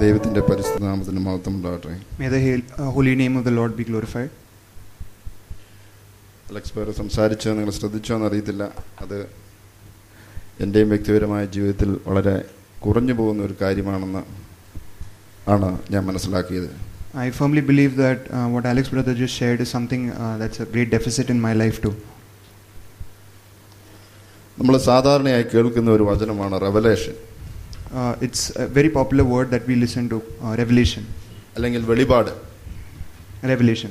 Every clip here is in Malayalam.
ദൈവത്തിൻ്റെ പരിശുദ്ധ നാമത്തിന് മഹത്വം ഉണ്ടാകട്ടെ. May the holy name of the Lord be glorified. Alex പേര് സംസാരിച്ചോ നിങ്ങൾ ശ്രദ്ധിച്ചോ എന്നറിയത്തില്ല. അത് എൻ്റെയും വ്യക്തിപരമായ ജീവിതത്തിൽ വളരെ കുറഞ്ഞു പോകുന്ന ഒരു കാര്യമാണെന്ന് ആണ് ഞാൻ മനസ്സിലാക്കിയത്. I firmly believe that what Alex brother just shared is something that's a great deficit in my life too. നമ്മൾ സാധാരണയായി കേൾക്കുന്ന ഒരു വചനമാണ് revelation. It's a very popular word that we listen to, revelation. അല്ലെങ്കിൽ വെളിപാട്. Revelation.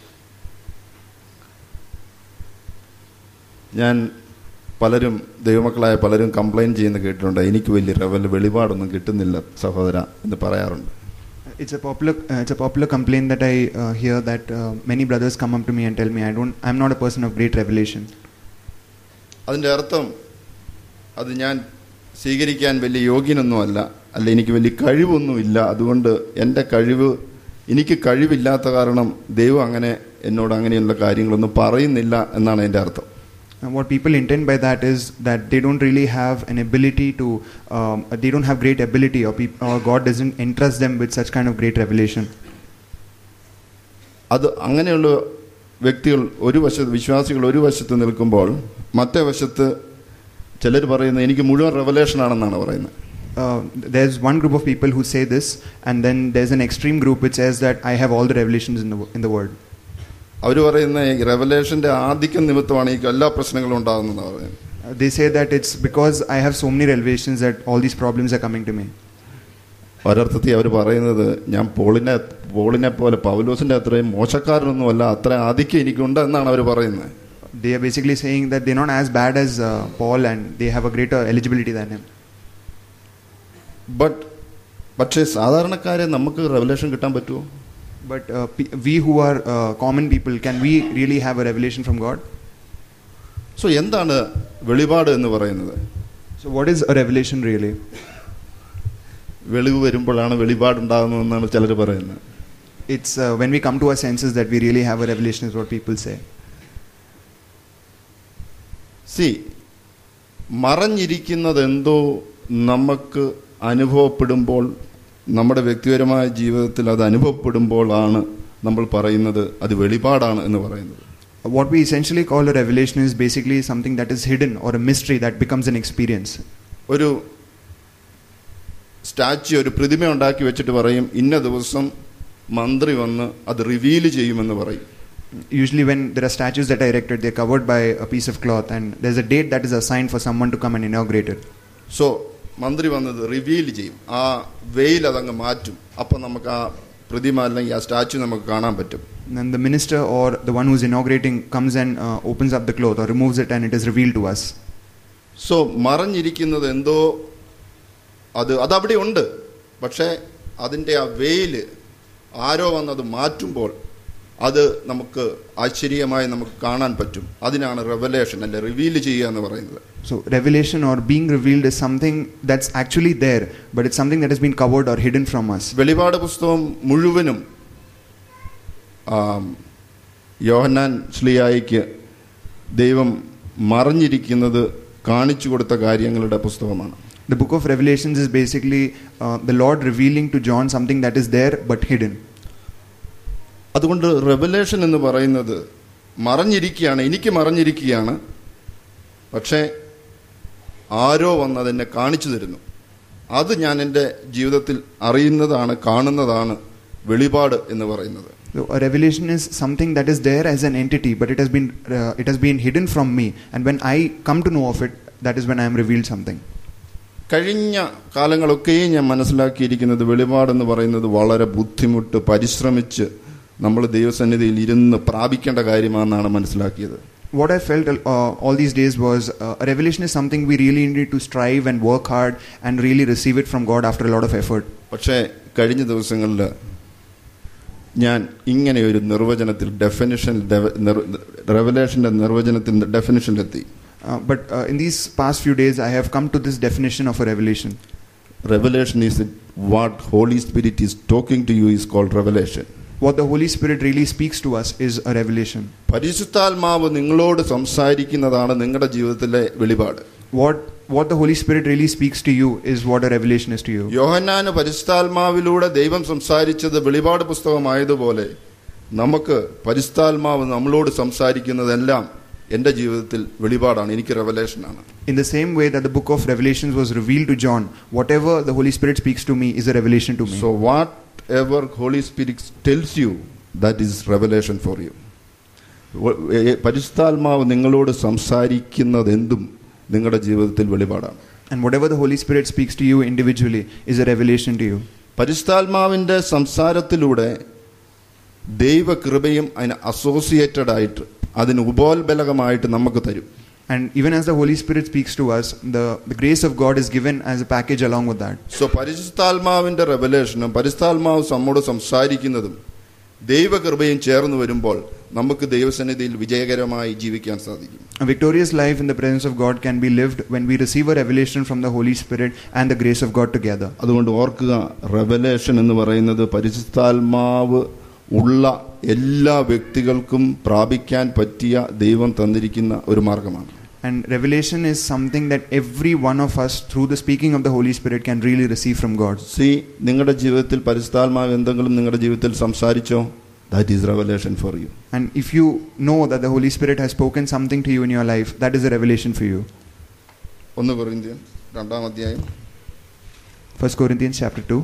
ഞാൻ പലരും ദൈവമക്കളായ പലരും കംപ്ലൈൻറ്റ് ചെയ്യുന്ന കേട്ടിട്ടുണ്ട്, എനിക്ക് വലിയ വെളിപാടൊന്നും കിട്ടുന്നില്ല സഹോദര എന്ന് പറയാറുണ്ട്. It's a popular complaint that I hear that many brothers come up to me and tell me I'm not a person of great revelation. അതിൻ്റെ അർത്ഥം അത് ഞാൻ സ്വീകരിക്കാൻ വലിയ യോഗ്യനൊന്നുമല്ല, അല്ല എനിക്ക് വലിയ കഴിവൊന്നുമില്ല, അതുകൊണ്ട് എനിക്ക് കഴിവില്ലാത്ത കാരണം ദൈവം അങ്ങനെ എന്നോട് അങ്ങനെയുള്ള കാര്യങ്ങളൊന്നും പറയുന്നില്ല എന്നാണ് എൻ്റെ അർത്ഥം. What people intend by that is that they don't really have an ability to, they don't have great ability, or God doesn't entrust them with such kind of great revelation. അത് അങ്ങനെയുള്ള വ്യക്തികൾ വിശ്വാസികൾ ഒരു വശത്ത് നിൽക്കുമ്പോൾ മറ്റേ വശത്ത് ചിലർ പറയുന്നത് എനിക്ക് മുഴുവൻ റെവലേഷൻ ആണെന്നാണ് പറയുന്നത്. There's one group of people who say this, and then there's an extreme group which says that I have all the revelations in the word. അവർ പറയുന്ന ഈ റെവലേഷന്റെ ആധിക്യം നിമിത്തമാണ് ഈ എല്ലാ പ്രശ്നങ്ങളും ഉണ്ടാകുന്നതെന്ന് പറയുന്നത്. They say that it's because I have so many revelations that all these problems are coming to me. ഒരർത്ഥത്തിൽ അവർ പറയുന്നത് ഞാൻ പോളിനെ പോലെ പൗലോസിന്റെ അത്രയും മോശക്കാരനൊന്നുമല്ല, അത്ര ആധിക്യം എനിക്കുണ്ട് എന്നാണ് അവർ പറയുന്നത്. They are basically saying that they're not as bad as Paul and they have a greater eligibility than him. പക്ഷേ സാധാരണക്കാരെ നമുക്ക് റെവലേഷൻ കിട്ടാൻ പറ്റുമോ? But we who are common people, can we really have a revelation from God? So എന്താണ് വെളിപാട് എന്ന് പറയുന്നത്? So what is a revelation really? വെളിവ് വരുമ്പോഴാണ് വെളിപാട് ഉണ്ടാകുന്നതെന്നാണ് ചിലർ പറയുന്നത്. It's when we come to our senses that we really have a revelation, is what people say. മറഞ്ഞിരിക്കുന്നതെന്തോ നമുക്ക് അനുഭവപ്പെടുമ്പോൾ, നമ്മുടെ വ്യക്തിപരമായ ജീവിതത്തിൽ അത് അനുഭവപ്പെടുമ്പോഴാണ് നമ്മൾ പറയുന്നത് അത് വെളിപാടാണ് എന്ന് പറയുന്നത്. What we essentially call a revelation is basically something that is hidden or a mystery that becomes an experience. ഒരു സ്റ്റാച്യു, ഒരു പ്രതിമ ഉണ്ടാക്കി വെച്ചിട്ട് പറയും ഇന്ന ദിവസം മന്ത്രി വന്ന് അത് റിവീൽ ചെയ്യുമെന്ന് പറയും. Usually when there are statues that are erected, they're covered by a piece of cloth and there's a date that is assigned for someone to come and inaugurate it. So മന്ത്രി വന്നത് റിവീൽ ചെയ്യും, ആ വെയിൽ അതങ്ങ് മാറ്റും, അപ്പം നമുക്ക് ആ പ്രതിമ അല്ലെങ്കിൽ ആ സ്റ്റാച്യു നമുക്ക് കാണാൻ പറ്റും. And the minister or the one who's inaugurating comes and opens up the cloth or removes it and it is revealed to us. So മറഞ്ഞിരിക്കുന്നത് എന്തോ അതവിടെ ഉണ്ട്, പക്ഷേ അതിൻ്റെ ആ വെയിൽ ആരോ വന്നത് മാറ്റുമ്പോൾ അത് നമുക്ക് ആശ്ചര്യമായി നമുക്ക് കാണാൻ പറ്റും. അതിനാണ് റെവലേഷൻ അല്ലെ റിവീൽ ചെയ്യുക എന്ന് പറയുന്നത്. So revelation or being revealed is something that's actually there, but it's something that has been covered or hidden from us. വെളിപാട് പുസ്തകം മുഴുവനും യോഹന്നാൻ ശ്ലീഹായ്ക്ക് ദൈവം മറഞ്ഞിരിക്കുന്നത് കാണിച്ചു കൊടുത്ത കാര്യങ്ങളുടെ പുസ്തകമാണ്. The book of Revelations is basically the Lord revealing to John something that is there but hidden. അതുകൊണ്ട് റെവലേഷൻ എന്ന് പറയുന്നത് മറഞ്ഞിരിക്കുകയാണ്, എനിക്ക് മറഞ്ഞിരിക്കുകയാണ്, പക്ഷേ ആരോ വന്ന് അതെന്നെ കാണിച്ചു തരുന്നു. അത് ഞാൻ എൻ്റെ ജീവിതത്തിൽ അറിയുന്നതാണ്, കാണുന്നതാണ് വെളിപാട് എന്ന് പറയുന്നത്. So a revelation is something that is there as an entity, but it has been hidden from me, and when I come to know of it, that is when I am revealed something. കഴിഞ്ഞ കാലങ്ങളൊക്കെയും ഞാൻ മനസ്സിലാക്കിയിരിക്കുന്നത് വെളിപാടെന്ന് പറയുന്നത് വളരെ ബുദ്ധിമുട്ട് പരിശ്രമിച്ച് നമ്മൾ ദൈവസന്നിധിയിൽ ഇരുന്ന് പ്രാപിക്കേണ്ട കാര്യമാണെന്നാണ് മനസ്സിലാക്കിയത്. What I felt all these days was a revelation is something we really need to strive and work hard and really receive it from God after a lot of effort. പക്ഷേ കഴിഞ്ഞ ദിവസങ്ങളിൽ ഞാൻ ഇങ്ങനെ ഒരു നിർവചനത്തിൽ റെവലേഷന്റെ നിർവചനത്തിൽ ഡെഫിനിഷനിലെത്തി. But in these past few days I have come to this definition of a revelation. Revelation is what Holy Spirit is talking to you is called revelation. what the Holy Spirit really speaks to us is a revelation. പരിശുദ്ധാത്മാവ് നിങ്ങളോട് സംസാരിക്കുന്നതാണ് നിങ്ങളുടെ ജീവിതത്തിലെ വെളിപാട്. What the Holy Spirit really speaks to you is what a revelation is to you. യോഹന്നാന് പരിശുദ്ധാത്മാവിലൂടെ ദൈവം സംസാരിച്ചത് വെളിപാട് പുസ്തകമായതുപോലെ നമുക്ക് പരിശുദ്ധാത്മാവ് നമ്മളോട് സംസാരിക്കുന്നതെല്ലാം എൻ്റെ ജീവിതത്തിൽ വെളിപാടാണ്, എനിക്ക് റെവലേഷനാണ്. In the same way that the book of Revelations was revealed to John, whatever the Holy Spirit speaks to me is a revelation to me. So whatever Holy Spirit tells you, that is revelation for you. പരിശുദ്ധാത്മാവ് നിങ്ങളോട് സംസാരിക്കുന്നതെന്തും നിങ്ങളുടെ ജീവിതത്തിൽ വെളിപാടാണ്. And whatever the Holy Spirit speaks to you individually is a revelation to you. പരിശുദ്ധാത്മാവിന്റെ സംസാരത്തിലൂടെ ദൈവകൃപയും അതിന് അസോസിയേറ്റഡ് ആയിട്ട് അതിന് ഉപോത്ബലകമായിട്ട് നമുക്ക് തരും. And even as the Holy Spirit speaks to us, the grace of God is given as a package along with that. So പരിശുദ്ധാത്മാവിന്റെ റെവലേഷനും പരിശുദ്ധാത്മാവ് നമ്മോട് സംസാരിക്കുന്നതും ദൈവകൃപയും ചേർന്ന് വരുമ്പോൾ നമുക്ക് ദൈവസന്നിധിയിൽ വിജയകരമായി ജീവിക്കാൻ സാധിക്കും. A victorious life in the presence of God can be lived when we receive a revelation from the Holy Spirit and the grace of God together. അതുകൊണ്ട് ഓർക്കുക, റെവലേഷൻ എന്ന് പറയുന്നത് പരിശുദ്ധാത്മാവ് ഉള്ള എല്ലാ വ്യക്തികൾക്കും പ്രാപിക്കാൻ പറ്റിയ ദൈവം തന്നിരിക്കുന്ന ഒരു മാർഗമാണ്. And revelation is something that every one of us through the speaking of the Holy Spirit can really receive from God. See, നിങ്ങളുടെ ജീവിതത്തിൽ പരിശുദ്ധാത്മാവ് എന്തെങ്കിലും നിങ്ങളുടെ ജീവിതത്തിൽ സംസാരിച്ചോ, that is revelation for you. And if you know that the Holy Spirit has spoken something to you in your life, that is a revelation for you. 1 കൊരിന്ത്യർ 2-ാം അധ്യായം 1 Corinthians chapter 2.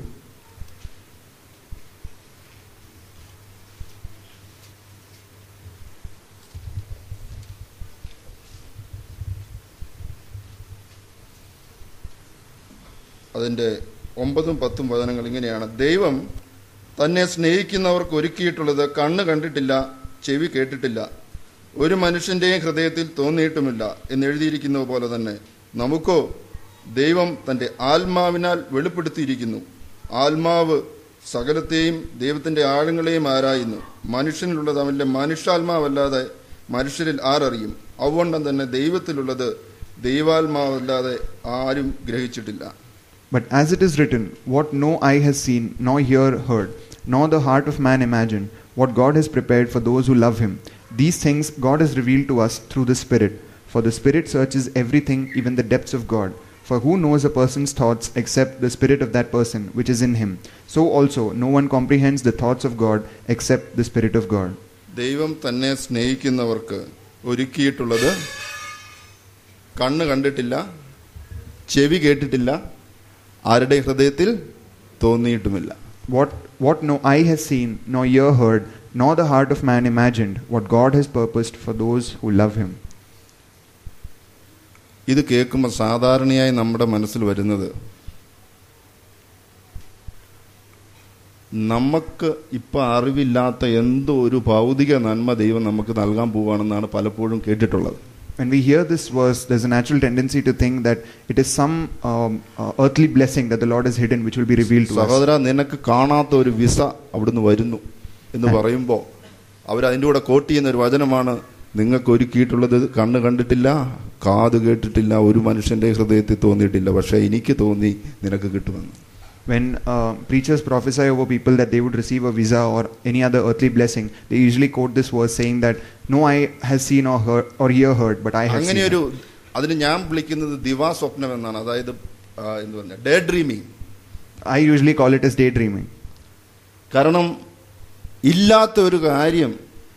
അതിൻ്റെ 9-10 വചനങ്ങൾ ഇങ്ങനെയാണ്. ദൈവം തന്നെ സ്നേഹിക്കുന്നവർക്ക് ഒരുക്കിയിട്ടുള്ളത് കണ്ണ് കണ്ടിട്ടില്ല, ചെവി കേട്ടിട്ടില്ല, ഒരു മനുഷ്യൻ്റെയും ഹൃദയത്തിൽ തോന്നിയിട്ടുമില്ല എന്നെഴുതിയിരിക്കുന്നത് പോലെ തന്നെ നമുക്കോ ദൈവം തൻ്റെ ആത്മാവിനാൽ വെളിപ്പെടുത്തിയിരിക്കുന്നു. ആത്മാവ് സകലത്തെയും ദൈവത്തിൻ്റെ ആഴങ്ങളെയും ആരായുന്നു. മനുഷ്യനിലുള്ളത് അവൻ്റെ മനുഷ്യാത്മാവല്ലാതെ മനുഷ്യരിൽ ആരറിയും? അതുകൊണ്ടും തന്നെ ദൈവത്തിലുള്ളത് ദൈവാത്മാവല്ലാതെ ആരും ഗ്രഹിച്ചിട്ടില്ല. But as it is written, what no eye has seen, nor ear heard, nor the heart of man imagined, what God has prepared for those who love him, these things God has revealed to us through the Spirit. For the Spirit searches everything, even the depths of God. For who knows a person's thoughts except the spirit of that person which is in him? So also no one comprehends the thoughts of God except the Spirit of God. ദൈവം തന്നെ സ്നേഹിക്കുന്നവർക്ക് ഒരുക്കിയിട്ടുള്ളത് കണ്ണ് കണ്ടിട്ടില്ല, ചെവി കേട്ടിട്ടില്ല, ആരുടെ ഹൃദയത്തിൽ തോന്നിയിട്ടുമില്ല. What no eye has seen, nor ear heard, nor the heart of man imagined, what God has purposed for those who love him. ഇത് കേൾക്കുമ്പോൾ സാധാരണയായി നമ്മുടെ മനസ്സിൽ വരുന്നത്, നമുക്ക് ഇപ്പം അറിവില്ലാത്ത എന്തോ ഒരു ഭൗതിക നന്മ ദൈവം നമുക്ക് നൽകാൻ പോവുകയാണെന്നാണ് പലപ്പോഴും കേട്ടിട്ടുള്ളത്. When we hear this verse, there's a natural tendency to think that it is some earthly blessing that the Lord has hidden which will be revealed to us. സഹോദര, നിനക്ക് കാണാത്ത ഒരു വിസ അവിടുന്ന് വരുന്നു എന്ന് പറയുമ്പോൾ അവരതിൻ്റെ കൂടെ കോട്ട് ചെയ്യുന്ന ഒരു വചനമാണ്, നിങ്ങൾക്ക് ഒരുക്കിയിട്ടുള്ളത് കണ്ണ് കണ്ടിട്ടില്ല, കാത് കേട്ടിട്ടില്ല, ഒരു മനുഷ്യൻ്റെ ഹൃദയത്തിൽ തോന്നിയിട്ടില്ല, പക്ഷേ എനിക്ക് തോന്നി നിനക്ക് കിട്ടുമെന്ന്. When preachers prophesy over people that they would receive a visa or any other earthly blessing, they usually quote this verse saying that no eye has seen or heard or ear heard, but I have seen. അങ്ങനെയൊരു അതിന് ഞാൻ വിളിക്കുന്നത് ദിവാസ്വപ്നം എന്നാണ്. അതായത് എന്ത് പറഞ്ഞാൽ day dreaming. I usually call it as daydreaming. കാരണം ഇല്ലാത്ത ഒരു കാര്യം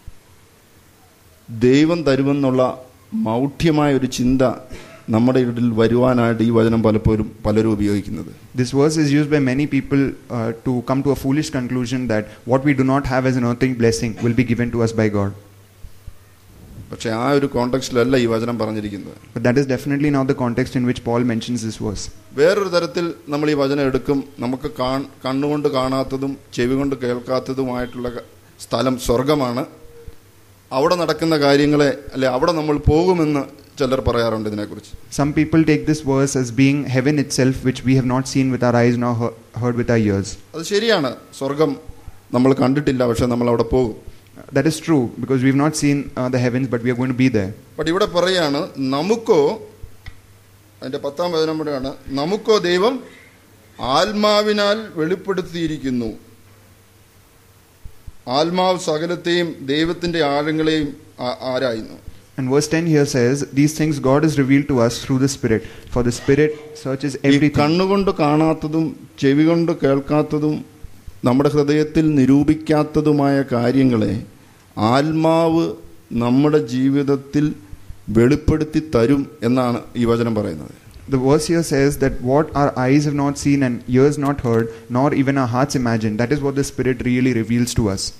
ദൈവം തരുമെന്നുള്ള മൗഢ്യമായ ഒരു ചിന്ത നമ്മുടെ ഇടയിൽ വരുവാനായിട്ട് ഈ വചനം പലരും ഉപയോഗിക്കുന്നത്. This verse is used by many people to come to a foolish conclusion that what we do not have as an earthly blessing will be given to us by God. പക്ഷേ ആ ഒരു കോണ്ടെക്സ്റ്റിലല്ല ഈ വചനം പറഞ്ഞിരിക്കുന്നത്. But that is definitely not the context in which Paul mentions this verse. വേറൊരു തരത്തിൽ നമ്മൾ ഈ വചനം എടുക്കും. നമുക്ക് കണ്ണുകൊണ്ട് കാണാത്തതും ചെവി കൊണ്ട് കേൾക്കാത്തതുമായിട്ടുള്ള സ്ഥലം സ്വർഗമാണ്. അവിടെ നടക്കുന്ന കാര്യങ്ങളെ അല്ലെ അവിടെ നമ്മൾ പോകുമെന്ന് ചിലർ പറയാറുണ്ട് ഇതിനെക്കുറിച്ച്. Some people take this verse as being heaven itself, which we have not seen with our eyes nor heard with our ears. അത് ശരിയാണ്. സ്വർഗം നമ്മൾ കണ്ടിട്ടില്ല, പക്ഷെ നമ്മൾ അവിടെ പോകും. That is true, because we have not seen the heavens, but we are going to be there. But ഇവിടെ പറയാണ്, നമുക്കോ, അതിന്റെ 10-ാം വചനം കൂടെയാണ്, നമുക്കോ ദൈവം ആത്മാവിനാൽ വെളിപ്പെടുത്തിയിരിക്കുന്നു. ആത്മാവ് സകലത്തെയും ദൈവത്തിന്റെ ആഴങ്ങളെയും ആരായുന്നു. And verse 10 here says, these things God has revealed to us through the Spirit, for the Spirit searches ഈ everything. കണ്ണുകൊണ്ട് കാണാത്തതും ചെവി കൊണ്ട് കേൾക്കാത്തതും നമ്മുടെ ഹൃദയത്തിൽ നിരൂപിക്കാത്തതുമായ കാര്യങ്ങളെ ആത്മാവ് നമ്മുടെ ജീവിതത്തിൽ വെളിപ്പെടുത്തി തരും എന്നാണ് ഈ വചനം പറയുന്നത്. The verse here says that what our eyes have not seen and ears not heard, nor even our hearts imagined, that is what the Spirit really reveals to us.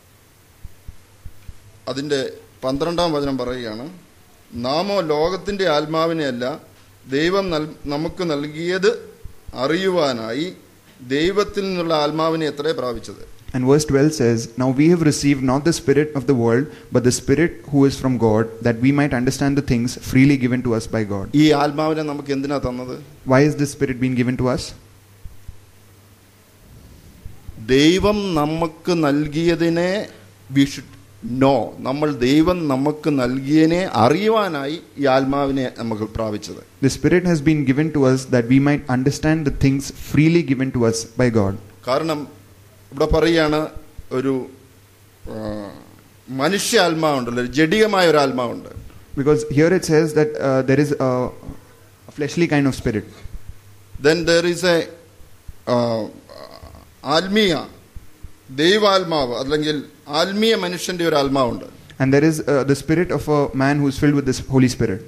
അതിൻ്റെ 12-ാം വചനം പറയുകയാണ്, നാമോ ലോകത്തിന്റെ ആത്മാവിനെയല്ല ദൈവം നമുക്ക് നൽകിയത് അറിയുവാനായി ദൈവത്തിൽ നിന്നുള്ള ആത്മാവിനെ എത്രേ പ്രാപിച്ചത്. And verse 12 says, now we have received not the spirit of the world, but the Spirit who is from God, that we might understand the things freely given to us by God. ഈ ആത്മാവിനെ നമുക്ക് എന്തിനാ തന്നത്? Why is this Spirit being given to us? ദൈവം നമുക്ക് നൽകിയതിനെ we should know. നമ്മൾ ദൈവം നമുക്ക് നൽകിയതിനെ അറിയുവാനായി ഈ ആത്മാവിനെ നമുക്ക് പ്രാപിച്ചത്. The Spirit has been given to us that we might understand the things freely given to us by God. കാരണം ഇവിടെ പറയുകയാണ്, ഒരു മനുഷ്യ ആത്മാവുണ്ടല്ലോ, ജഡികമായ ഒരു ആത്മാവുണ്ട്. Because here it says that there is a fleshly kind of spirit. Then there is a ആത്മീയ ദൈവാത്മാവ് അല്ലെങ്കിൽ ആത്മീയ മനുഷ്യന്റെ ഒരു ആത്മാവുണ്ട്. And there is the spirit of a man who is filled with this Holy Spirit.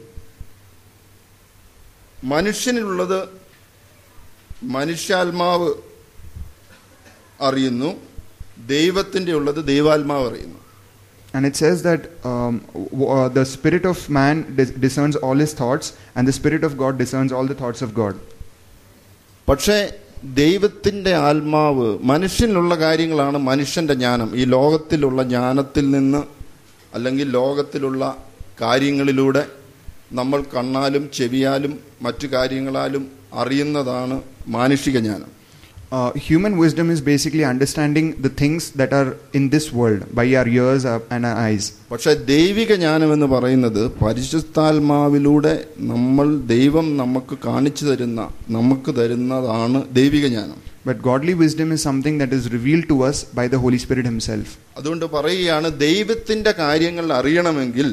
മനുഷ്യനിലുള്ളത് മനുഷ്യാത്മാവ് അറിയുന്നു, ദൈവത്തിന്റെ ഉള്ളത് ദൈവാത്മാവ് അറിയുന്നു. And it says that the spirit of man discerns all his thoughts, and the Spirit of God discerns all the thoughts of God. പക്ഷേ ദൈവത്തിന്റെ ആത്മാവ് മനുഷ്യനിലുള്ള കാര്യങ്ങളാണ് മനുഷ്യന്റെ ജ്ഞാനം. ഈ ലോകത്തിലുള്ള ജ്ഞാനത്തിൽ നിന്ന് അല്ലെങ്കിൽ ലോകത്തിലുള്ള കാര്യങ്ങളിലൂടെ നമ്മൾ കണ്ണാലും ചെവിയാലും മറ്റു കാര്യങ്ങളാലും അറിയുന്നതാണ് മാനുഷിക ജ്ഞാനം. Human wisdom is basically understanding the things that are in this world by our ears and our eyes. പക്ഷേ ദൈവിക ജ്ഞാനം എന്ന് പറയുന്നത് പരിശുദ്ധാത്മാവിലൂടെ ദൈവം നമുക്ക് കാണിച്ചു തരുന്നതാണ് ദൈവിക ജ്ഞാനം. But godly wisdom is something that is revealed to us by the Holy Spirit himself. അതുകൊണ്ട് പറയുകയാണ്, ദൈവത്തിന്റെ കാര്യങ്ങൾ അറിയണമെങ്കിൽ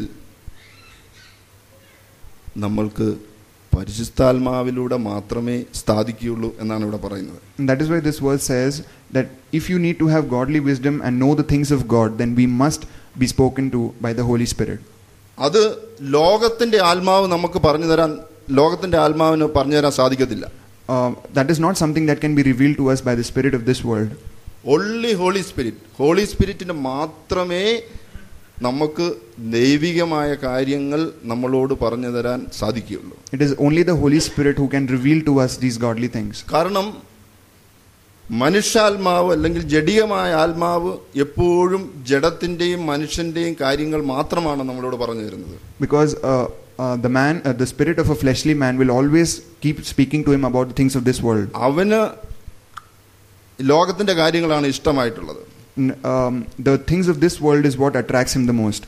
നമ്മൾക്ക് പരിശുദ്ധാത്മാവിലൂടെ മാത്രമേ സാധിക്കുകയുള്ളൂ എന്നാണ് ഇവിടെ പറയുന്നത്. And that is why this verse says that if you need to have godly wisdom and know the things of God, then we must be spoken to by the Holy Spirit. അത് ലോകത്തിന്റെ ആത്മാവ് നമുക്ക് ലോകത്തിന്റെ ആത്മാവിന് പറഞ്ഞു തരാൻ സാധിക്കത്തില്ല. That is not something that can be revealed to us by the spirit of this world. Only Holy Spirit. Holy Spiritന്റെ മാത്രമേ നമുക്ക് ദൈവികമായ കാര്യങ്ങൾ നമ്മളോട് പറഞ്ഞു തരാൻ സാധിക്കുകയുള്ളൂ. It is only the Holy Spirit who can reveal to us these godly things. കാരണം മനുഷ്യാത്മാവ് അല്ലെങ്കിൽ ജഡികമായ ആത്മാവ് എപ്പോഴും ജഡത്തിന്റെയും മനുഷ്യന്റെയും കാര്യങ്ങൾ മാത്രമാണ് നമ്മളോട് പറഞ്ഞു തരുന്നത്. Because the spirit of a fleshly man will always keep speaking to him about the things of this world. അവന് ലോകത്തിന്റെ കാര്യങ്ങളാണ് ഇഷ്ടമായിട്ടുള്ളത്. The things of this world is what attracts him the most.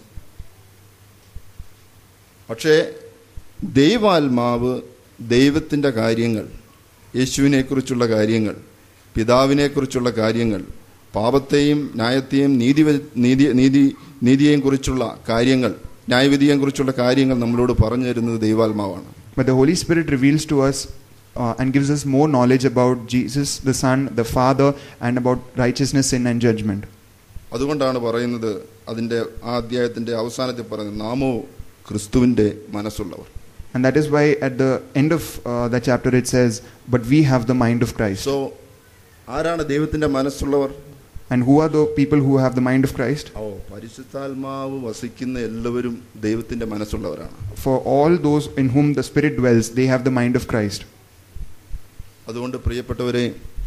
പക്ഷേ ദൈവാത്മാവ് ദൈവത്തിന്റെ കാര്യങ്ങൾ, യേശുവിനെ കുറിച്ചുള്ള കാര്യങ്ങൾ, പിതാവിനെ കുറിച്ചുള്ള കാര്യങ്ങൾ, പാപത്തെയും ന്യായത്തെയും നീതിയെയും കുറിച്ചുള്ള കാര്യങ്ങൾ, ന്യായവിധിയെയും കുറിച്ചുള്ള കാര്യങ്ങൾ നമ്മളോട് പറഞ്ഞു തരുന്നത് ദൈവാത്മാവാണ്. But the Holy Spirit reveals to us and gives us more knowledge about Jesus, the Son, the Father, and about righteousness, sin, and judgment. അതുകൊണ്ടാണ് പറയുന്നത്, അതിന്റെ ആ അധ്യായത്തിന്റെ അവസാനത്തിൽ പറയുന്നത്, നാമോ ക്രിസ്തുവിന്റെ മനസ്സുള്ളവർ. And that is why at the end of that chapter it says, but we have the mind of Christ. So ആരാണ് ദൈവത്തിന്റെ മനസ്സുള്ളവർ? And who are the people who have the mind of Christ? പരിശുദ്ധാത്മാവ് വസിക്കുന്ന എല്ലാവരും ദൈവത്തിന്റെ മനസ്സുള്ളവരാണ്. For all those in whom the Spirit dwells, they have the mind of Christ. അതുകൊണ്ട് പ്രിയപ്പെട്ടവരെ,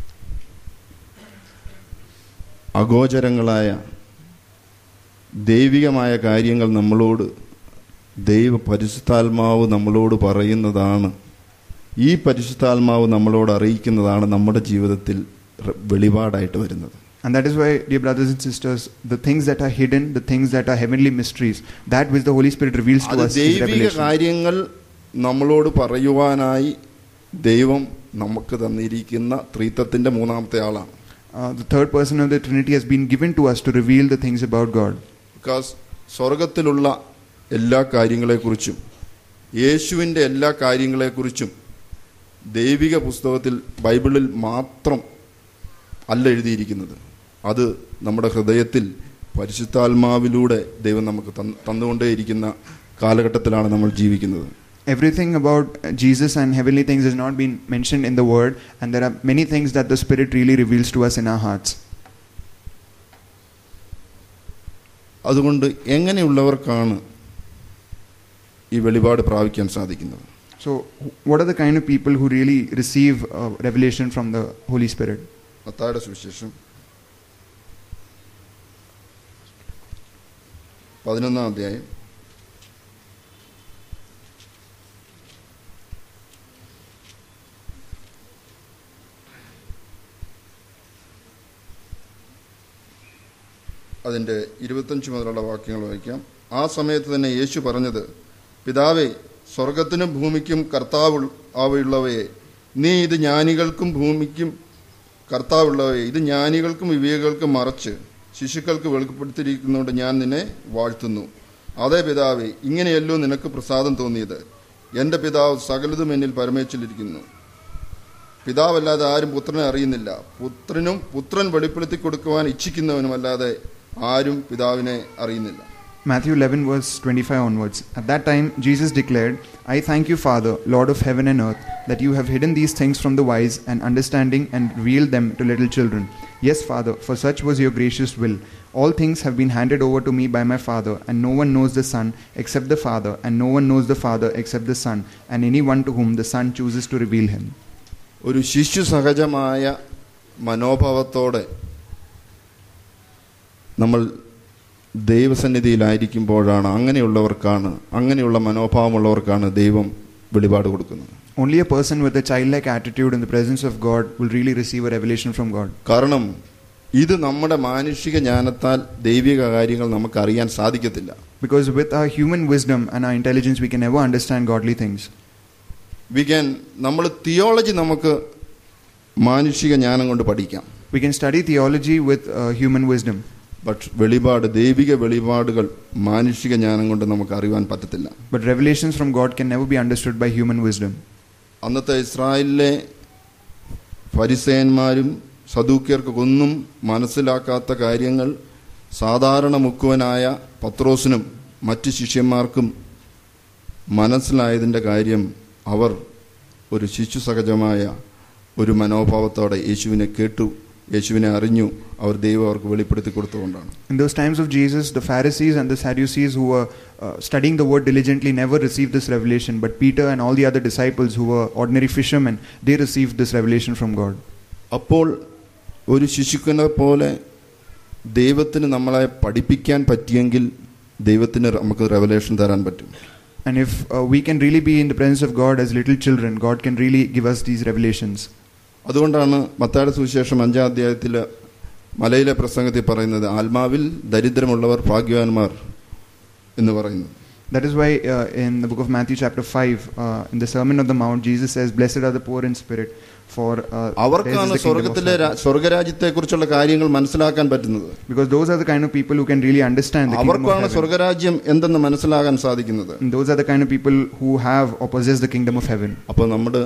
അഗോചരങ്ങളായ ദൈവികമായ കാര്യങ്ങൾ പരിശുദ്ധാത്മാവ് നമ്മളോട് പറയുന്നതാണ്. ഈ പരിശുദ്ധാത്മാവ് നമ്മളോട് അറിയിക്കുന്നതാണ് നമ്മുടെ ജീവിതത്തിൽ വെളിപാടായിട്ട് വരുന്നത്. And that is why, dear brothers and sisters, the things that are hidden, the things that are heavenly mysteries, that which the Holy Spirit reveals to us is revelation. ദൈവിക കാര്യങ്ങൾ നമ്മളോട് പറയുവാനായി ദൈവം നമുക്ക് തന്നിരിക്കുന്ന ത്രിത്വത്തിന്റെ മൂന്നാമത്തെ ആളാണ്. the third person of the Trinity has been given to us to reveal the things about God. Because സ്വർഗത്തിലുള്ള എല്ലാ കാര്യങ്ങളെക്കുറിച്ചും യേശുവിൻ്റെ എല്ലാ കാര്യങ്ങളെക്കുറിച്ചും ദൈവിക പുസ്തകത്തിൽ ബൈബിളിൽ മാത്രം അല്ല എഴുതിയിരിക്കുന്നത്. അത് നമ്മുടെ ഹൃദയത്തിൽ പരിശുദ്ധാത്മാവിലൂടെ ദൈവം നമുക്ക് തന്നുകൊണ്ടേയിരിക്കുന്ന കാലഘട്ടത്തിലാണ് നമ്മൾ ജീവിക്കുന്നത്. Everything about Jesus and heavenly things has not been mentioned in the word, and there are many things that the Spirit really reveals to us in our hearts. അതുകൊണ്ട് എങ്ങനെയുള്ളവർക്കാണ് ഈ വെളിപാട് പ്രാപിക്കാൻ സാധിക്കുന്നത്? So what are the kind of people who really receive revelation from the Holy Spirit? മത്തായിയുടെ സുവിശേഷം 11 അധ്യായം അതിൻ്റെ 25 മുതലുള്ള വാക്യങ്ങൾ വായിക്കാം. ആ സമയത്ത് തന്നെ യേശു പറഞ്ഞത്, പിതാവേ, സ്വർഗത്തിനും ഭൂമിക്കും കർത്താവുള്ളവയെ, നീ ഇത് ജ്ഞാനികൾക്കും ഭൂമിക്കും കർത്താവുള്ളവയെ, ഇത് ജ്ഞാനികൾക്കും വിവേകൾക്കും മറച്ച് ശിശുക്കൾക്ക് വെളിപ്പെടുത്തിയിരിക്കുന്നതുകൊണ്ട് ഞാൻ നിന്നെ വാഴ്ത്തുന്നു. അതേ പിതാവേ, ഇങ്ങനെയല്ലോ നിനക്ക് പ്രസാദം തോന്നിയത്. എൻ്റെ പിതാവ് സകലതും എന്നിൽ പരമേച്ചിലിരിക്കുന്നു. പിതാവല്ലാതെ ആരും പുത്രനെ അറിയുന്നില്ല, പുത്രൻ വെളിപ്പെടുത്തി കൊടുക്കുവാൻ ഇച്ഛിക്കുന്നവനുമല്ലാതെ ആരും പിതാവിനെ അറിയുന്നില്ല. Matthew 11 verse 25 onwards. At that time Jesus declared, I thank you, Father, Lord of heaven and earth, that you have hidden these things from the wise and understanding and revealed them to little children. Yes, Father, for such was your gracious will. All things have been handed over to me by my Father, and no one knows the Son except the Father, and no one knows the Father except the Son, and anyone to whom the Son chooses to reveal him. ഒരു ശിശു സഹജമായ മനോഭാവത്തോടെ നമ്മൾ ദൈവസന്നിധിയിലായിരിക്കുമ്പോഴാണ് അങ്ങനെയുള്ള മനോഭാവമുള്ളവർക്കാണ് ദൈവം വെളിപാട് കൊടുക്കുന്നത്. Only a person with a childlike attitude in the presence of God will really receive a revelation from God. കാരണം ഇത് നമ്മുടെ മാനുഷിക ജ്ഞാനത്താൽ ദൈവിക കാര്യങ്ങൾ നമുക്ക് അറിയാൻ സാധിക്കത്തില്ല. Because with our human wisdom and our intelligence we can never understand godly things. നമ്മൾ തിയോളജി നമുക്ക് മാനുഷിക ജ്ഞാനം കൊണ്ട് പഠിക്കാം. We can study theology with human wisdom. But ദൈവിക വെളിപാടുകൾ മാനുഷിക ജ്ഞാനം കൊണ്ട് നമുക്ക് അറിയാൻ പറ്റത്തില്ല. But revelations from God can never be understood by human wisdom. അന്നത്തെ ഇസ്രായേലിലെ ഫരിസേയന്മാരും സദൂക്യർക്കൊന്നും മനസ്സിലാക്കാത്ത കാര്യങ്ങൾ സാധാരണ മുക്കുവനായ പത്രോസിനും മറ്റ് ശിഷ്യന്മാർക്കും മനസ്സിലായതിൻ്റെ കാര്യം അവർ ഒരു ശിശു സഹജമായ ഒരു മനോഭാവത്തോടെ യേശുവിനെ കേട്ടു, യേശുവിനെ അറിഞ്ഞു, അവർ ദൈവം അവർക്ക് വെളിപ്പെടുത്തി കൊടുത്തുകൊണ്ടാണ്. In those times of Jesus, the Pharisees and the Sadducees who were studying the word diligently never received this revelation, but Peter and all the other disciples who were ordinary fishermen, they received this revelation from God. അപ്പോൾ ഒരു ശിശുവിനെ പോലെ ദൈവത്തിന് നമ്മളെ പഠിപ്പിക്കാൻ പറ്റിയെങ്കിൽ ദൈവത്തിന് നമുക്ക് റെവലേഷൻ തരാൻ പറ്റും. And if we can really be in the presence of God as little children, God can really give us these revelations. അതുകൊണ്ടാണ് മത്തായിയുടെ സുവിശേഷം 5-ാം അധ്യായത്തിൽ മലയിലെ പ്രസംഗത്തിൽ പറയുന്നത്, ആത്മാവിൽ ദരിദ്രമുള്ളവർ ഭാഗ്യവാന്മാർ എന്ന് പറയുന്നത്. That is why in the book of Matthew chapter 5, in the Sermon on the Mount, Jesus says, "Blessed are the poor in spirit, for അവർക്കാണ് സ്വർഗരാജ്യത്തെക്കുറിച്ചുള്ള കാര്യങ്ങൾ മനസ്സിലാക്കാൻ പറ്റുന്നത്. Because those are the kind of people who can really understand the kingdom of അവർക്കാണ് സ്വർഗരാജ്യം എന്തെന്ന് മനസ്സിലാക്കാൻ സാധിക്കുന്നത്. And those are the kind of people who have or possess the kingdom of heaven. അപ്പോൾ നമ്മുടെ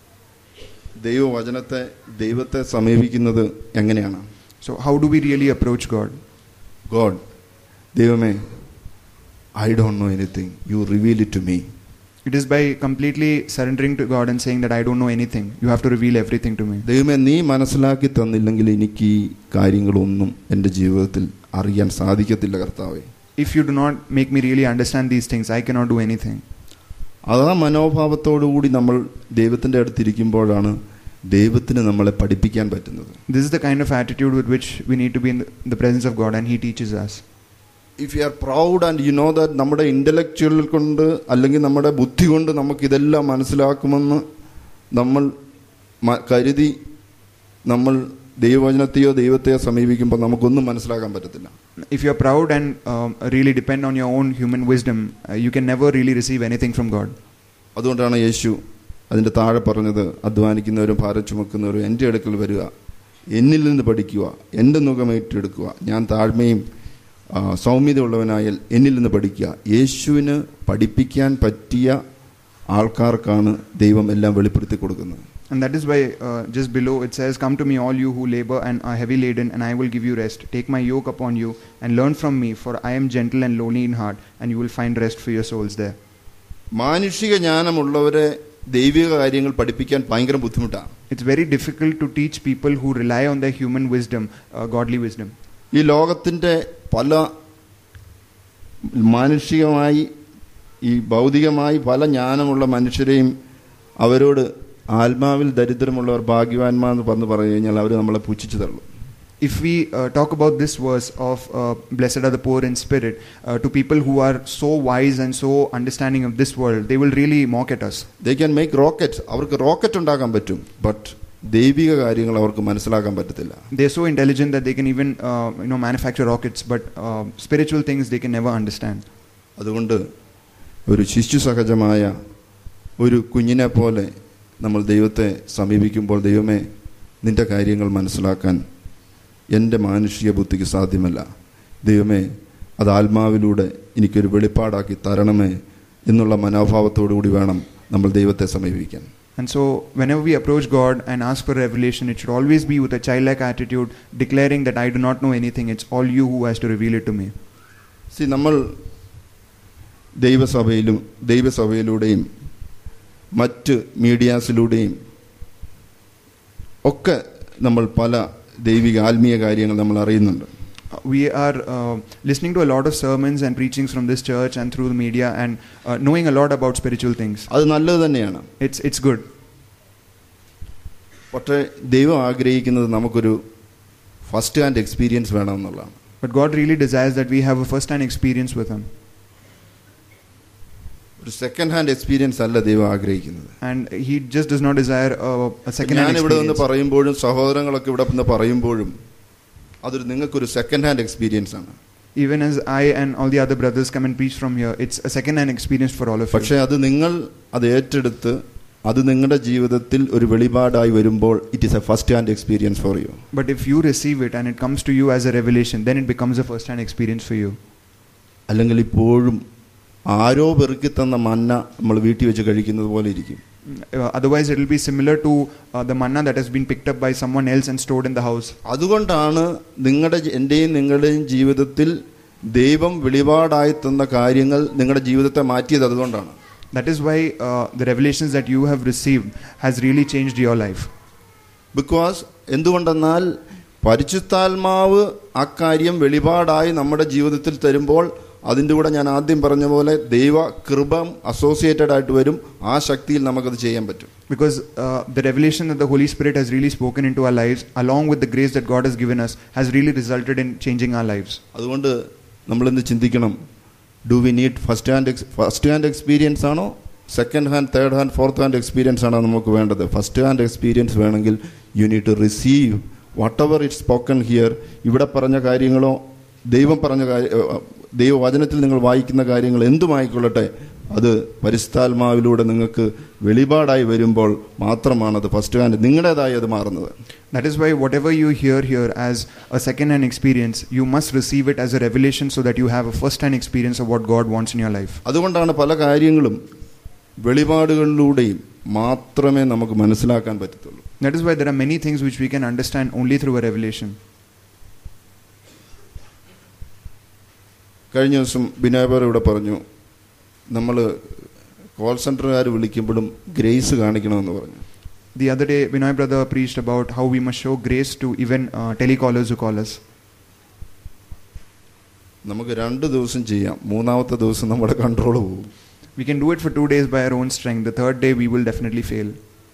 ദൈവത്തെ സമീപിക്കുന്നത് എങ്ങനെയാണ്? So how do we really approach God? ദൈവമേ, I don't know anything. You reveal it to me. It is by completely surrendering to God and saying that I don't know anything. You have to reveal everything to me. ദൈവമേ, നീ മനസ്സിലാക്കി തന്നില്ലെങ്കിൽ എനിക്ക് ഈ കാര്യങ്ങളൊന്നും എൻ്റെ ജീവിതത്തിൽ അറിയാൻ സാധിക്കത്തില്ല കർത്താവേ. If you do not make me really understand these things, I cannot do anything. ആ മനോഭാവത്തോടുകൂടി നമ്മൾ ദൈവത്തിൻ്റെ അടുത്തിരിക്കുമ്പോഴാണ് ദൈവത്തിന് നമ്മളെ പഠിപ്പിക്കാൻ പറ്റുന്നത്. This is the kind of attitude with which we need to be in the presence of God, and He teaches us. If you are proud and you know that നമ്മുടെ ഇന്റലക്ച്വൽ കൊണ്ട് അല്ലെങ്കിൽ നമ്മുടെ ബുദ്ധി കൊണ്ട് നമുക്കിതെല്ലാം മനസ്സിലാക്കുമെന്ന് നമ്മൾ കരുതി നമ്മൾ ദൈവവചനത്തെയോ ദൈവത്തെയോ സമീപിക്കുമ്പോൾ നമുക്കൊന്നും മനസ്സിലാക്കാൻ പറ്റത്തില്ല. If you are proud and really depend on your own human wisdom, you can never really receive anything from God. അതുകൊണ്ടാണ് യേശു അതിൻ്റെ താഴെ പറഞ്ഞത്, അധ്വാനിക്കുന്നവരും ഭാരം ചുമക്കുന്നവരും എൻ്റെ അടുക്കൽ വരിക, എന്നിൽ നിന്ന് പഠിക്കുക, എൻ്റെ മുഖം ഏറ്റെടുക്കുക, ഞാൻ താഴ്മയും സൗമ്യതയുള്ളവനായാൽ എന്നിൽ നിന്ന് പഠിക്കുക. യേശുവിന് പഠിപ്പിക്കാൻ പറ്റിയ ആൾക്കാർക്കാണ് ദൈവം എല്ലാം വെളിപ്പെടുത്തി കൊടുക്കുന്നത്. And that is why just below it says, "Come to me all you who labor and are heavy laden, and I will give you rest. Take my yoke upon you and learn from me, for I am gentle and lowly in heart, and you will find rest for your souls there." മാനുഷിക ജ്ഞാനമുള്ളവരെ ദൈവിക കാര്യങ്ങൾ പഠിപ്പിക്കാൻ ഭയങ്കര ബുദ്ധിമുട്ടാണ്. It's very difficult to teach people who rely on their human wisdom, godly wisdom. ഈ ലോകത്തിൻ്റെ പല മാനുഷികമായി ഈ ഭൗതികമായി പല ജ്ഞാനമുള്ള മനുഷ്യരെയും അവരോട് ആത്മാവിൽ ദരിദ്രമുള്ളവർ ഭാഗ്യവാന്മാർ എന്ന് പറഞ്ഞു കഴിഞ്ഞാൽ അവർ നമ്മളെ പുച്ഛിച്ചു തള്ളും. If we talk about this verse of blessed are the poor in spirit, to people who are so wise and so understanding of this world, they will really mock at us. They can make rockets. അവർക്ക് റോക്കറ്റ് ഉണ്ടാക്കാൻ പറ്റും, ബട്ട് ദൈവിക കാര്യങ്ങൾ അവർക്ക് മനസ്സിലാക്കാൻ പറ്റത്തില്ല. They are so intelligent that they can even manufacture rockets, but spiritual things they can never understand. അതുകൊണ്ട് ഒരു ശിശു സഹജമായ ഒരു കുഞ്ഞിനെ പോലെ നമ്മൾ ദൈവത്തെ സമീപിക്കുമ്പോൾ, ദൈവമേ നിൻ്റെ കാര്യങ്ങൾ മനസ്സിലാക്കാൻ എൻ്റെ മാനുഷിക ബുദ്ധിക്ക് സാധ്യമല്ല, ദൈവമേ അത് ആത്മാവിലൂടെ എനിക്കൊരു വെളിപ്പാടാക്കി തരണമേ എന്നുള്ള മനോഭാവത്തോടു കൂടി വേണം നമ്മൾ ദൈവത്തെ സമീപിക്കാൻ. And so whenever we approach God and ask for revelation, it should always be with a childlike attitude, declaring that I do not know anything, it's all you who has to reveal it to me. നമ്മൾ ദൈവസഭയിലൂടെയും മറ്റ് മീഡിയാസിലൂടെയും ഒക്കെ നമ്മൾ പല ദൈവിക ആത്മീയ കാര്യങ്ങൾ നമ്മൾ അറിയുന്നുണ്ട്. We are listening to a lot of sermons and preachings from this church and through the media, and knowing a lot about spiritual things. അത് നല്ലത് തന്നെയാണ്. It's good. പക്ഷേ ദൈവം ആഗ്രഹിക്കുന്നത് നമുക്കൊരു ഫസ്റ്റ് ഹാൻഡ് എക്സ്പീരിയൻസ് വേണമെന്നുള്ളതാണ്. But God really desires that we have a first hand experience with Him. ഒരു സെക്കൻഡ് ഹാൻഡ് എക്സ്പീരിയൻസ് അല്ല ദൈവം ആഗ്രഹിക്കുന്നത്. And He just does not desire a second hand experience. ഞാൻ ഇവിടെ നിന്ന് പറയുമ്പോഴും സഹോദരങ്ങളൊക്കെ ഇവിടെ നിന്ന് പറയുമ്പോഴും അതൊരു നിങ്ങൾക്കൊരു സെക്കൻഡ് ഹാൻഡ് എക്സ്പീരിയൻസ് ആണ്. Even as I and all the other brothers come and preach from here, it's a second hand experience for all of you. പക്ഷേ അത് നിങ്ങൾ അത് ഏറ്റെടുത്ത് അത് നിങ്ങളുടെ ജീവിതത്തിൽ ഒരു വെളിപാടായി വരുമ്പോൾ it is a first hand experience for you. But if you receive it and it comes to you as a revelation, then it becomes a first hand experience for you. അല്ലെങ്കിൽ ഇപ്പോഴും ആരോ പെറുക്കി തന്ന മന്ന നമ്മൾ വീട്ടിൽ വെച്ച് കഴിക്കുന്നത് പോലെ ഇരിക്കും. Otherwise it will be similar to the manna that has been picked up by someone else and stored in the house. അതുകൊണ്ടാണ് നിങ്ങളുടെയും നിങ്ങളുടെയും ജീവിതത്തിൽ ദൈവം വെളിപാടായി തന്ന കാര്യങ്ങൾ നിങ്ങളുടെ ജീവിതത്തെ മാറ്റിയത്. അതുകൊണ്ടാണ്. That is why the revelations that you have received has really changed your life. Because എന്തുകൊണ്ടെന്നാൽ പരിശുദ്ധാത്മാവ് ആ കാര്യം വെളിപാടായി നമ്മുടെ ജീവിതത്തിൽ തരുമ്പോൾ അതിൻ്റെ കൂടെ ഞാൻ ആദ്യം പറഞ്ഞ പോലെ ദൈവ കൃപം അസോസിയേറ്റഡ് ആയിട്ട് വരും. ആ ശക്തിയിൽ നമുക്കത് ചെയ്യാൻ പറ്റും. Because the revelation that the Holy Spirit has really spoken into our lives, along with the grace that God has given us, has really resulted in changing our lives. അതുകൊണ്ട് നമ്മളിന്ന് ചിന്തിക്കണം, do we need first hand experience ആണോ second hand third hand fourth hand experience ആണോ നമുക്ക് വേണ്ടത്? ഫസ്റ്റ് ഹാൻഡ് എക്സ്പീരിയൻസ് വേണമെങ്കിൽ you need to receive whatever it's spoken here. ഇവിടെ പറഞ്ഞ കാര്യങ്ങളോ ദൈവവചനത്തിൽ നിങ്ങൾ വായിക്കുന്ന കാര്യങ്ങൾ എന്തുമായിക്കൊള്ളട്ടെ, അത് പരിശുദ്ധാത്മാവിലൂടെ നിങ്ങൾക്ക് വെളിപാടായി വരുമ്പോൾ മാത്രമാണ് അത് ഫസ്റ്റ് ഹാൻഡ് നിങ്ങളുടേതായി അത് മാറുന്നത്. That is why whatever you hear here as a second hand experience, you must receive it as a revelation so that you have a first hand experience of what God wants in your life. അതുകൊണ്ടാണ് പല കാര്യങ്ങളും വെളിപാടുകളിലൂടെയും മാത്രമേ നമുക്ക് മനസ്സിലാക്കാൻ പറ്റത്തുള്ളൂ. That is why there are many things which we can understand only through a revelation. കഴിഞ്ഞ ദിവസം ബിനോയ് ഇവിടെ പറഞ്ഞു, നമ്മൾ കോൾ സെൻ്ററുകാർ വിളിക്കുമ്പോഴും ഗ്രേസ് കാണിക്കണമെന്ന് പറഞ്ഞു. The other day Binoy brother preached about how we must show grace to even telecallers who call us. നമുക്ക് 2 ദിവസം ചെയ്യാം, മൂന്നാമത്തെ ദിവസം നമ്മുടെ കൺട്രോൾ പോകും. We can do it for 2 days by our own strength. The third day we will definitely fail.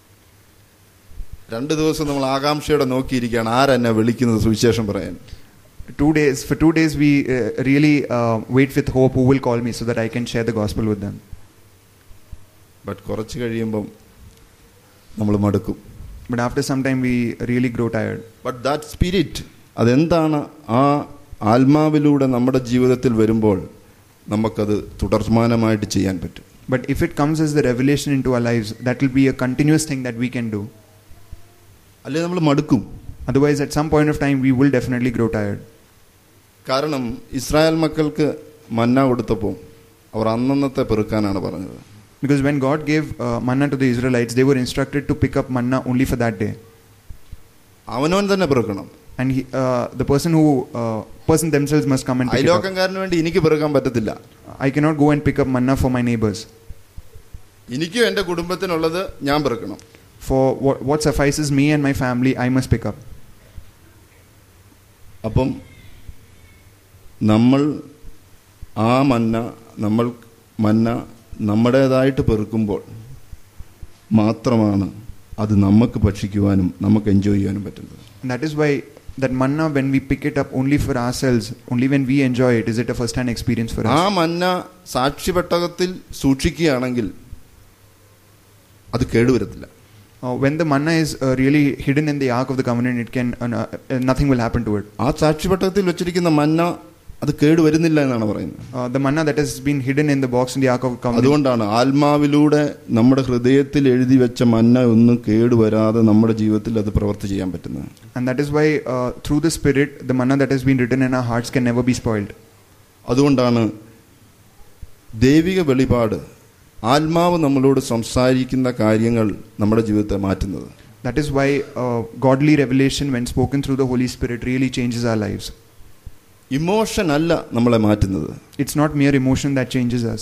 2 ദിവസം നമ്മൾ ആകാംക്ഷയോടെ നോക്കിയിരിക്കുകയാണ് ആരെന്നെ വിളിക്കുന്നത് സുവിശേഷം പറയാൻ. 2 days, for 2 days we really wait with hope who will call me so that I can share the gospel with them. But കുറച്ച് കഴിയുമ്പം നമ്മൾ മടുക്കും. But after some time we really grow tired. But that spirit, അതെന്താണ്? ആ ആത്മാവിലൂടെ നമ്മുടെ ജീവിതത്തിൽ വരുമ്പോൾ നമുക്കത് തുടർമാനമായിട്ട് ചെയ്യാൻ പറ്റും. But if it comes as the revelation into our lives, that will be a continuous thing that we can do. അല്ലെ നമ്മൾ മടുക്കും. Otherwise, at some point of time, we will definitely grow tired. കാരണം ഇസ്രായേൽ മക്കൾക്ക് മന്ന കൊടുത്തപ്പോൾ അവർ അന്നന്നത്തെ പെറുക്കാനാണ് പറഞ്ഞത്. Because when God gave manna to the Israelites, they were instructed to pick up manna only for that day. അവനവൻ തന്നെ പെറുക്കണം. And the person themselves must come and pick it up. അയലോക്കംകാരന് വേണ്ടി എനിക്ക് പെറുക്കാൻ പറ്റത്തില്ല. I cannot go and pick up manna for my neighbors. എനിക്കും എൻ്റെ കുടുംബത്തിനുള്ളത് ഞാൻ പെറുക്കണം. For what suffices me and my family, I must pick up. അപ്പം നമ്മൾ മന്ന നമ്മുടേതായിട്ട് പെറുക്കുമ്പോൾ മാത്രമാണ് അത് നമുക്ക് ഭക്ഷിക്കുവാനും നമുക്ക് എൻജോയ് ചെയ്യാനും പറ്റുന്നത്. And that is why that manna, when we pick it up only for ourselves, only when we enjoy it, is it a first-hand experience for us. ആ മന്ന സാക്ഷ്യപെട്ടകത്തിൽ സൂക്ഷിക്കുകയാണെങ്കിൽ അത് കേടുവരത്തില്ല. When the manna is really hidden in the ark of the covenant, it can nothing will happen to it. ആ സാക്ഷ്യപെട്ടകത്തിൽ വെച്ചിരിക്കുന്ന മന്ന അത് കേടുവരുന്നില്ല എന്നാണ് പറയുന്നത്. The manna that has been hidden in the box in the ark of the covenant. അതുകൊണ്ടാണ് ആത്മാവിലൂടെ നമ്മുടെ ഹൃദയത്തിൽ എഴുതി വെച്ച മന്ന ഒന്നും കേടുവരാതെ നമ്മുടെ ജീവിതത്തിൽ അത് പ്രവർത്തി ചെയ്യാൻ പറ്റുന്നത്. And that is why through the Spirit, the manna that has been written in our hearts can never be spoiled. അതുകൊണ്ടാണ് ദൈവിക വെളിപാട്, ആത്മാവ് നമ്മളോട് സംസാരിക്കുന്ന കാര്യങ്ങൾ നമ്മുടെ ജീവിതത്തെ മാറ്റുന്നത്. That is why godly revelation, when spoken through the Holy Spirit, really changes our lives. Emotion അല്ല നമ്മളെ മാറ്റുന്നത്. It's not mere emotion that changes us.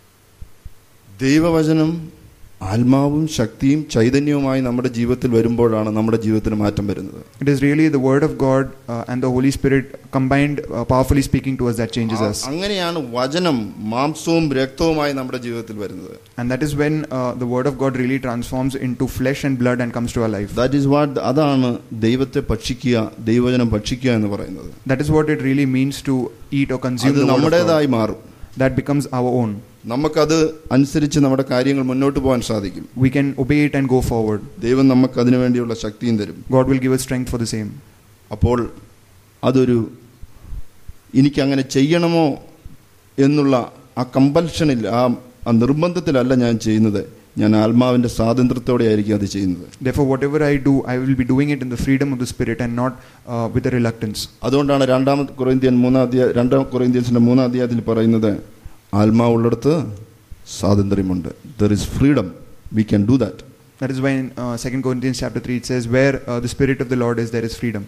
ദൈവവചനം ആത്മാവും ശക്തിയും ചൈതന്യവുമായി നമ്മുടെ ജീവിതത്തിൽ വരുമ്പോഴാണ് നമ്മുടെ ജീവിതത്തിന് മാറ്റം വരുന്നത്. It is really the word of God and the Holy Spirit combined powerfully speaking to us that changes us. അങ്ങനെയാണ് വചനം മാംസവും രക്തവുമായി നമ്മുടെ ജീവിതത്തിൽ വരുന്നത്. And that is when the word of God really transforms into flesh and blood and comes to our life. That is what അതാണ് ദൈവത്തെ ഭക്ഷിക്കുക, ദൈവവചനം ഭക്ഷിക്കുക എന്ന് പറയുന്നത്. That is what it really means to eat or consume the word of God. നമ്മുടേതായി മാറും. That becomes our own. നമുക്കത് അനുസരിച്ച് നമ്മുടെ കാര്യങ്ങൾ മുന്നോട്ട് പോകാൻ സാധിക്കും. We can obey it and go forward. ദൈവം നമുക്ക് അതിനു വേണ്ടിയുള്ള ശക്തിയും തരും. God will give us strength for the same. അപ്പോൾ അതൊരു എനിക്കങ്ങനെ ചെയ്യണമോ എന്നുള്ള ആ കമ്പൽഷനിൽ, ആ നിർബന്ധത്തിലല്ല ഞാൻ ചെയ്യുന്നത്. ഞാൻ ആത്മാവിന്റെ സ്വാതന്ത്ര്യത്തോടെ ആയിരിക്കും അത് ചെയ്യുന്നത്. Therefore, whatever I do, I will be doing it in the freedom of the Spirit and not with a reluctance. അതുകൊണ്ടാണ് 2 കൊറിന്ത്യൻസിന്റെ 3 അധ്യായത്തിൽ പറയുന്നത്, ആത്മാവുള്ളിടത്ത് സ്വാതന്ത്ര്യമുണ്ട്. There is freedom. We can do that. That is why in 2 Corinthians chapter 3 it says, where the Spirit of the Lord is, there is freedom.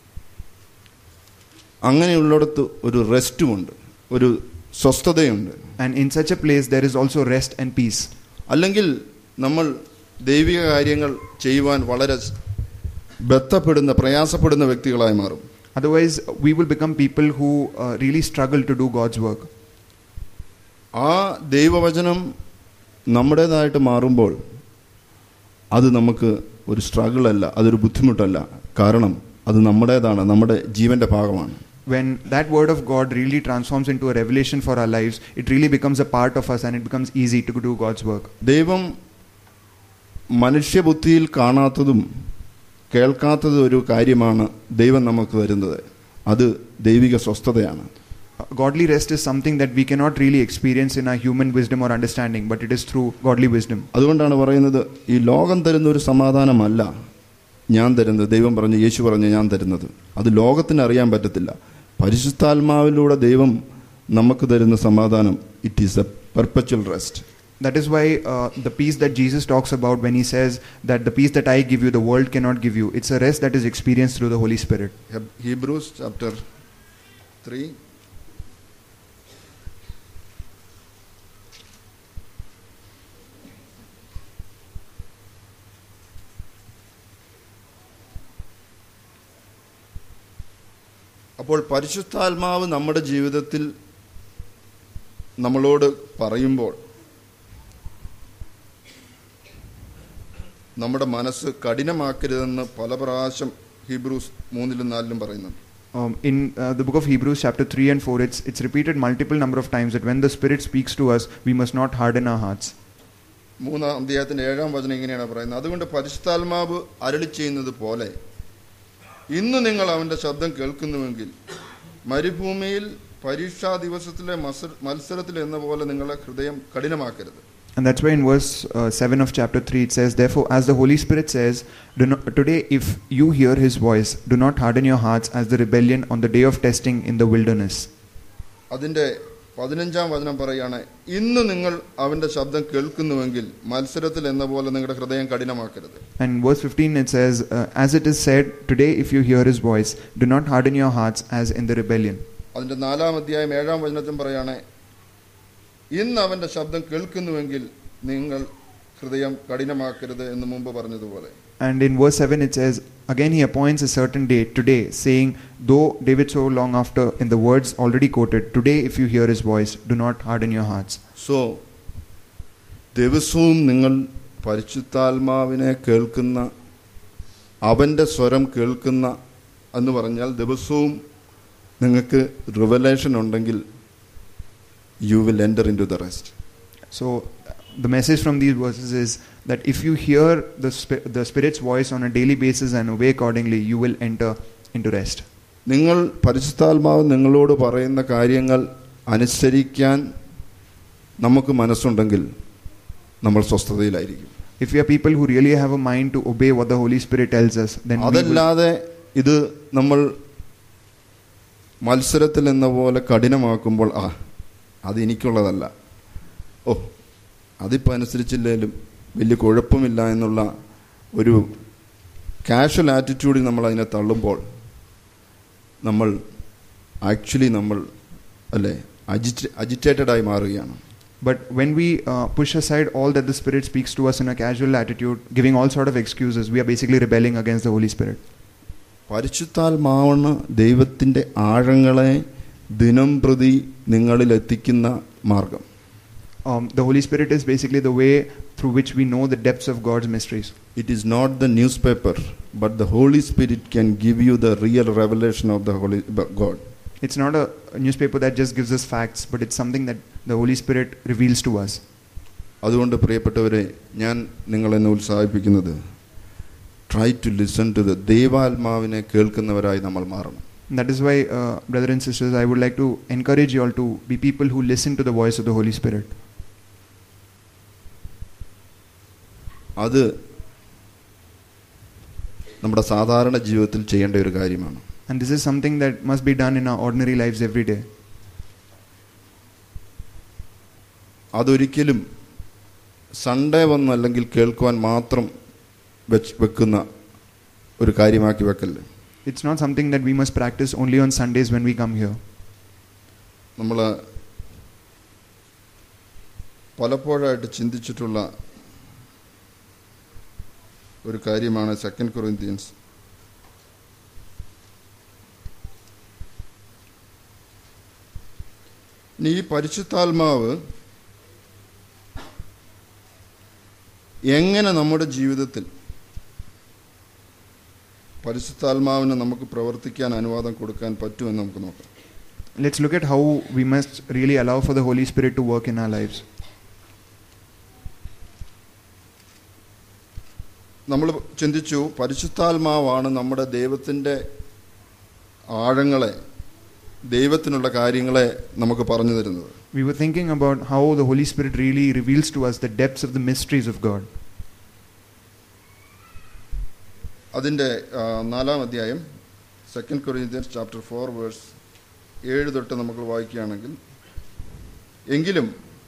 അങ്ങനെയുള്ളിടത്ത് ഒരു റെസ്റ്റുമുണ്ട്, ഒരു സ്വസ്ഥതയുണ്ട്. And in such a place there is also rest and peace. അല്ലെങ്കിൽ നമ്മൾ ദൈവിക കാര്യങ്ങൾ ചെയ്യുവാൻ വളരെ പ്രയാസപ്പെടുന്ന വ്യക്തികളായി മാറും. Otherwise, we will become people who really struggle to do God's work. ആ ദൈവവചനം നമ്മുടേതായിട്ട് മാറുമ്പോൾ അത് നമുക്ക് ഒരു സ്ട്രഗിൾ അല്ല, അതൊരു ബുദ്ധിമുട്ടല്ല. കാരണം അത് നമ്മുടേതാണ്, നമ്മുടെ ജീവന്റെ ഭാഗമാണ്. When that word of God really transforms into a revelation for our lives, it really becomes a part of us and it becomes easy to do God's work. ദൈവം മനുഷ്യബുദ്ധിയിൽ കാണാത്തതും കേൾക്കാത്തതും ഒരു കാര്യമാണ് ദൈവം നമുക്ക് തരുന്നത്. അത് ദൈവിക സ്വസ്ഥതയാണ്. Godly rest is something that we cannot really experience in our human wisdom or understanding, but it is through godly wisdom. അതുകൊണ്ടാണ് പറയുന്നത്, ഈ ലോകം തരുന്ന ഒരു സമാധാനമല്ല ഞാൻ തരുന്നത്. ദൈവം പറഞ്ഞു, യേശു പറഞ്ഞു, ഞാൻ തരുന്നത് അത് ലോകത്തിന് അറിയാൻ പറ്റത്തില്ല. പരിശുദ്ധാത്മാവിലൂടെ ദൈവം നമുക്ക് തരുന്ന സമാധാനം, it is a perpetual rest. That is why the peace that Jesus talks about when he says that the peace that I give you, the world cannot give you, it's a rest that is experienced through the Holy Spirit. Hebrews chapter 3. അപ്പോൾ പരിശുദ്ധാത്മാവ് നമ്മുടെ ജീവിതത്തിൽ നമ്മളോട് പറയുമ്പോൾ നമ്മുടെ മനസ്സ് കഠിനമാക്കരുതെന്ന് പല പ്രാവശ്യം ഹീബ്രൂസ് 3-4 പറയുന്നുണ്ട്. In the book of Hebrews chapter 3 and 4, it's repeated multiple number of times that when the Spirit speaks to us, we must not harden our hearts. 3-ാം അധ്യായത്തിന്റെ 7-ാം വചനം ഇങ്ങനെയാണ് പറയുന്നത്, അതുകൊണ്ട് പരിശുദ്ധാത്മാവ് അരുളി ചെയ്യുന്നത് പോലെ ഇന്ന് നിങ്ങൾ അവന്റെ ശബ്ദം കേൾക്കുന്നുവെങ്കിൽ മരുഭൂമിയിൽ പരീക്ഷാ ദിവസത്തിലെ മത്സരത്തിൽ എന്ന പോലെ നിങ്ങളെ ഹൃദയം കഠിനമാക്കരുത്. And that's why in verse 7 of chapter 3 it says, therefore, as the Holy Spirit says, today if you hear his voice, do not harden your hearts as the rebellion on the day of testing in the wilderness. അതിൻ്റെ 15-ാം വചനം പറയാണ്, ഇന്ന് നിങ്ങൾ അവന്റെ ശബ്ദം കേൾക്കുന്നുവെങ്കിൽ മത്സരത്തിൽ എന്ന പോലെ നിങ്ങളുടെ ഹൃദയം കഠിനമാക്കരുത്. And verse 15 it says, as it is said, today if you hear his voice, do not harden your hearts as in the rebellion. അതിന്റെ 4-ാം അധ്യായം 7-ാം വചനത്തിൽ പറയാണ്, ഇന്ന് അവന്റെ ശബ്ദം കേൾക്കുന്നുവെങ്കിൽ നിങ്ങൾ ഹൃദയം കഠിനമാക്കരുത് എന്ന് മുമ്പ് പറഞ്ഞതുപോലെ. And in verse 7 it says, again he appoints a certain day, today, saying, though David so long after, in the words already quoted, today if you hear his voice, do not harden your hearts. So, ദിവസവും നിങ്ങൾ പരിശുദ്ധാത്മാവിനെ കേൾക്കുന്ന, അവന്റെ സ്വരം കേൾക്കുന്ന എന്ന് പറഞ്ഞാൽ ദിവസവും നിങ്ങൾക്ക് റിവലേഷൻ ഉണ്ടെങ്കിൽ you will enter into the rest. So the message from these verses is that if you hear the Spirit's voice on a daily basis and obey accordingly, you will enter into rest. നിങ്ങൾ പരിശുദ്ധാത്മാവ് നിങ്ങളോട് പറയുന്ന കാര്യങ്ങൾ അനുസരിക്കാൻ നമുക്ക് മനസ്സുണ്ടെങ്കിൽ നമ്മൾ സ്വസ്ഥതയിലായിരിക്കും. If we are people who really have a mind to obey what the Holy Spirit tells us, then അതല്ലാതെ ഇത് നമ്മൾ മത്സരത്തിൽ എന്ന പോലെ കഠിനമാക്കുമ്പോൾ അത് എനിക്കുള്ളതല്ല, അതിപ്പോൾ അനുസരിച്ചില്ലെങ്കിലും വലിയ കുഴപ്പമില്ല എന്നുള്ള ഒരു കാഷ്വൽ ആറ്റിറ്റ്യൂഡിൽ നമ്മൾ അതിനെ തള്ളുമ്പോൾ നമ്മൾ ആക്ച്വലി അജിറ്റേറ്റഡ് ആയി മാറുകയാണ്. But when we push aside all that the Spirit speaks to us in a casual attitude, giving all sort of excuses, we are basically rebelling against the Holy Spirit. പരിശുദ്ധാത്മാവാണ് ദൈവത്തിൻ്റെ ആഴങ്ങളെ ദിനം പ്രതി നിങ്ങളിൽ എത്തിക്കുന്ന മാർഗം. The Holy Spirit is basically the way through which we know the depths of God's mysteries. It is not the newspaper, but the Holy Spirit can give you the real revelation of the Holy God. It's not a newspaper that just gives us facts, but it's something that the Holy Spirit reveals to us. അതുകൊണ്ട് പ്രിയപ്പെട്ടവരെ, ഞാൻ നിങ്ങളെ ഉത്സാഹിപ്പിക്കുന്നത്, try to listen to the ദൈവാത്മാവിനെ കേൾക്കുന്നവരായി നമ്മൾ മാറണം. That is why, brothers and sisters, I would like to encourage you all to be people who listen to the voice of the Holy Spirit. അത് നമ്മുടെ സാധാരണ ജീവിതത്തിൽ ചെയ്യേണ്ട ഒരു കാര്യമാണ്. And this is something that must be done in our ordinary lives every day. അതൊരിക്കലും സൺഡേ വന്നല്ലെങ്കിൽ കേൾക്കുവാൻ മാത്രം വെക്കുന്ന ഒരു കാര്യമാക്കി വെക്കല്ലേ. It's not something that we must practice only on Sundays when we come here. നമ്മൾ പലപ്പോഴായിട്ട് ചിന്തിച്ചിട്ടുള്ള ഒരു കാര്യമാണ് 2 Corinthians. ഈ പരിശുദ്ധാത്മാവ് എങ്ങനെ നമ്മുടെ ജീവിതത്തിൽ പരിശുദ്ധാത്മാവിന് നമുക്ക് പ്രവർത്തിക്കാൻ അനുവാദം കൊടുക്കാൻ പറ്റുമെന്ന് നമുക്ക് നോക്കാം. Let's look at how we must really allow for the Holy Spirit to work in our lives. നമ്മൾ ചിന്തിച്ചു, പരിശുദ്ധാത്മാവാണ് നമ്മുടെ ദൈവത്തിൻ്റെ ആഴങ്ങളെ, ദൈവത്തിനുള്ള കാര്യങ്ങളെ നമുക്ക് പറഞ്ഞു തരുന്നത്. We were thinking about how the Holy Spirit really reveals to us the depths of the mysteries of God. അതിൻ്റെ 4-ാം അധ്യായം 2 Corinthians chapter 4 verse 7 തൊട്ട് നമുക്ക് വായിക്കുകയാണെങ്കിൽ, എങ്കിലും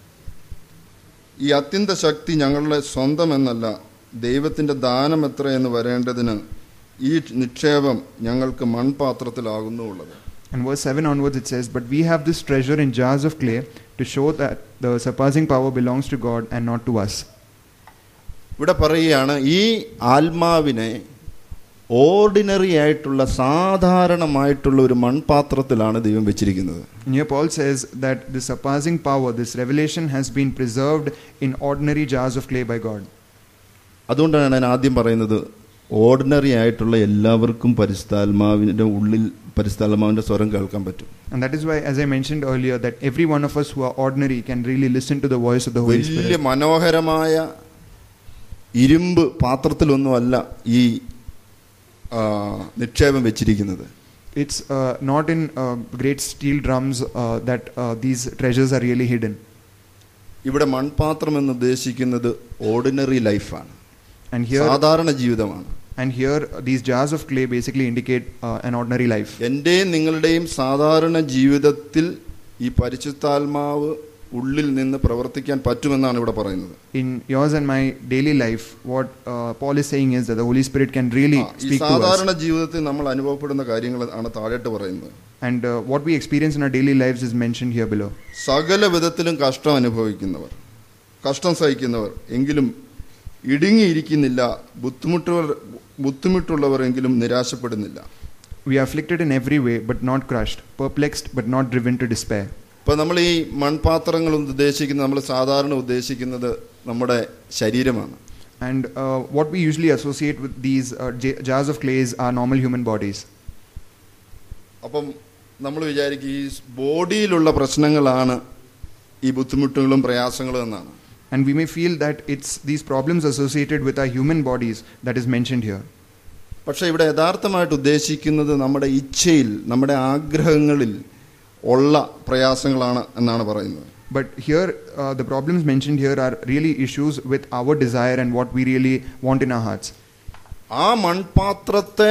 ഈ അത്യന്ത ശക്തി ഞങ്ങളുടെ സ്വന്തം എന്നല്ല, ദൈവത്തിൻ്റെ ദാനം എത്രയെന്ന് വരേണ്ടതിന് ഈ നിക്ഷേപം ഞങ്ങൾക്ക് മൺപാത്രത്തിലാകുന്നുള്ളത്. And verse 7 onwards it says, but we have this treasure in jars of clay to show that the surpassing power belongs to God and not to us. ഇവിടെ പറയുകയാണ്, ഈ ആത്മാവിനെ ഓർഡിനറി ആയിട്ടുള്ള സാധാരണമായിട്ടുള്ള ഒരു മൺപാത്രത്തിലാണ് ദൈവം വെച്ചിരിക്കുന്നത്. Here Paul says that the surpassing power, this revelation, has been preserved in ordinary jars of clay by God. അതുകൊണ്ടാണ് ഞാൻ ആദ്യം പറയുന്നത്, ഓർഡിനറി ആയിട്ടുള്ള എല്ലാവർക്കും പരിശുദ്ധാത്മാവിൻ്റെ ഉള്ളിൽ പരിശുദ്ധാത്മാവിൻ്റെ സ്വരം കേൾക്കാൻ പറ്റും. And that is why, as I mentioned earlier, that every one of us who are ordinary can really listen to the voice of the Holy Spirit. വലിയ മനോഹരമായ ഇരുമ്പ് പാത്രത്തിലൊന്നുമല്ല ഈ നിക്ഷേപം വെച്ചിരിക്കുന്നത്. It's not in great steel drums that these treasures are really hidden. ഇവിടെ മൺപാത്രം എന്ന് ഉദ്ദേശിക്കുന്നത് ഓർഡിനറി ലൈഫാണ്, And here, സാധാരണ ജീവിതമാണ്. and here these jars of clay basically indicate an ordinary life. എന്റെയും നിങ്ങളുടെയും സാധാരണ ജീവിതത്തിൽ ഈ പരിശുദ്ധാത്മാവ് ഉള്ളിൽ നിന്ന് പ്രവർത്തിക്കാൻ പറ്റുമെന്നാണ് ഇവിടെ പറയുന്നത്. In yours and my daily life, what Paul is saying is that the Holy Spirit can really ഈ speak to us. സാധാരണ ജീവിതത്തിൽ നമ്മൾ അനുഭവപ്പെടുന്ന കാര്യങ്ങൾ ആണ് താഴോട്ട് പറയുന്നത്. And what we experience in our daily lives is mentioned here below. സകല വിധത്തിലും കഷ്ടം അനുഭവിക്കുന്നവർ, കഷ്ടം സഹിക്കുന്നവർ എങ്കിലും ഇടുങ്ങിയിരിക്കുന്നില്ല, ബുദ്ധിമുട്ടുള്ളവർ എങ്കിലും നിരാശപ്പെടുന്നില്ല. We are afflicted in every way, but not crushed, perplexed, but not driven to despair. ഇപ്പം നമ്മൾ ഈ മൺപാത്രങ്ങൾ ഉദ്ദേശിക്കുന്നത്, നമ്മൾ സാധാരണ ഉദ്ദേശിക്കുന്നത് നമ്മുടെ ശരീരമാണ്. And what we usually associate with these jars of clays are normal human bodies. അപ്പം നമ്മൾ വിചാരിക്കും ഈ ബോഡിയിലുള്ള പ്രശ്നങ്ങളാണ് ഈ ബുദ്ധിമുട്ടുകളും പ്രയാസങ്ങളും എന്നാണ്. And we may feel that it's these problems associated with our human bodies that is mentioned here. പക്ഷേ ഇവിടെ യഥാർത്ഥമായിട്ട് ഉദ്ദേശിക്കുന്നത് നമ്മുടെ ഇച്ഛയിൽ, നമ്മുടെ ആഗ്രഹങ്ങളിൽ ഉള്ള പ്രയാസങ്ങളാണ് എന്നാണ് പറയുന്നത്. But here the problems mentioned here are really issues with our desire and what we really want in our hearts. ആ മൺപാത്രത്തെ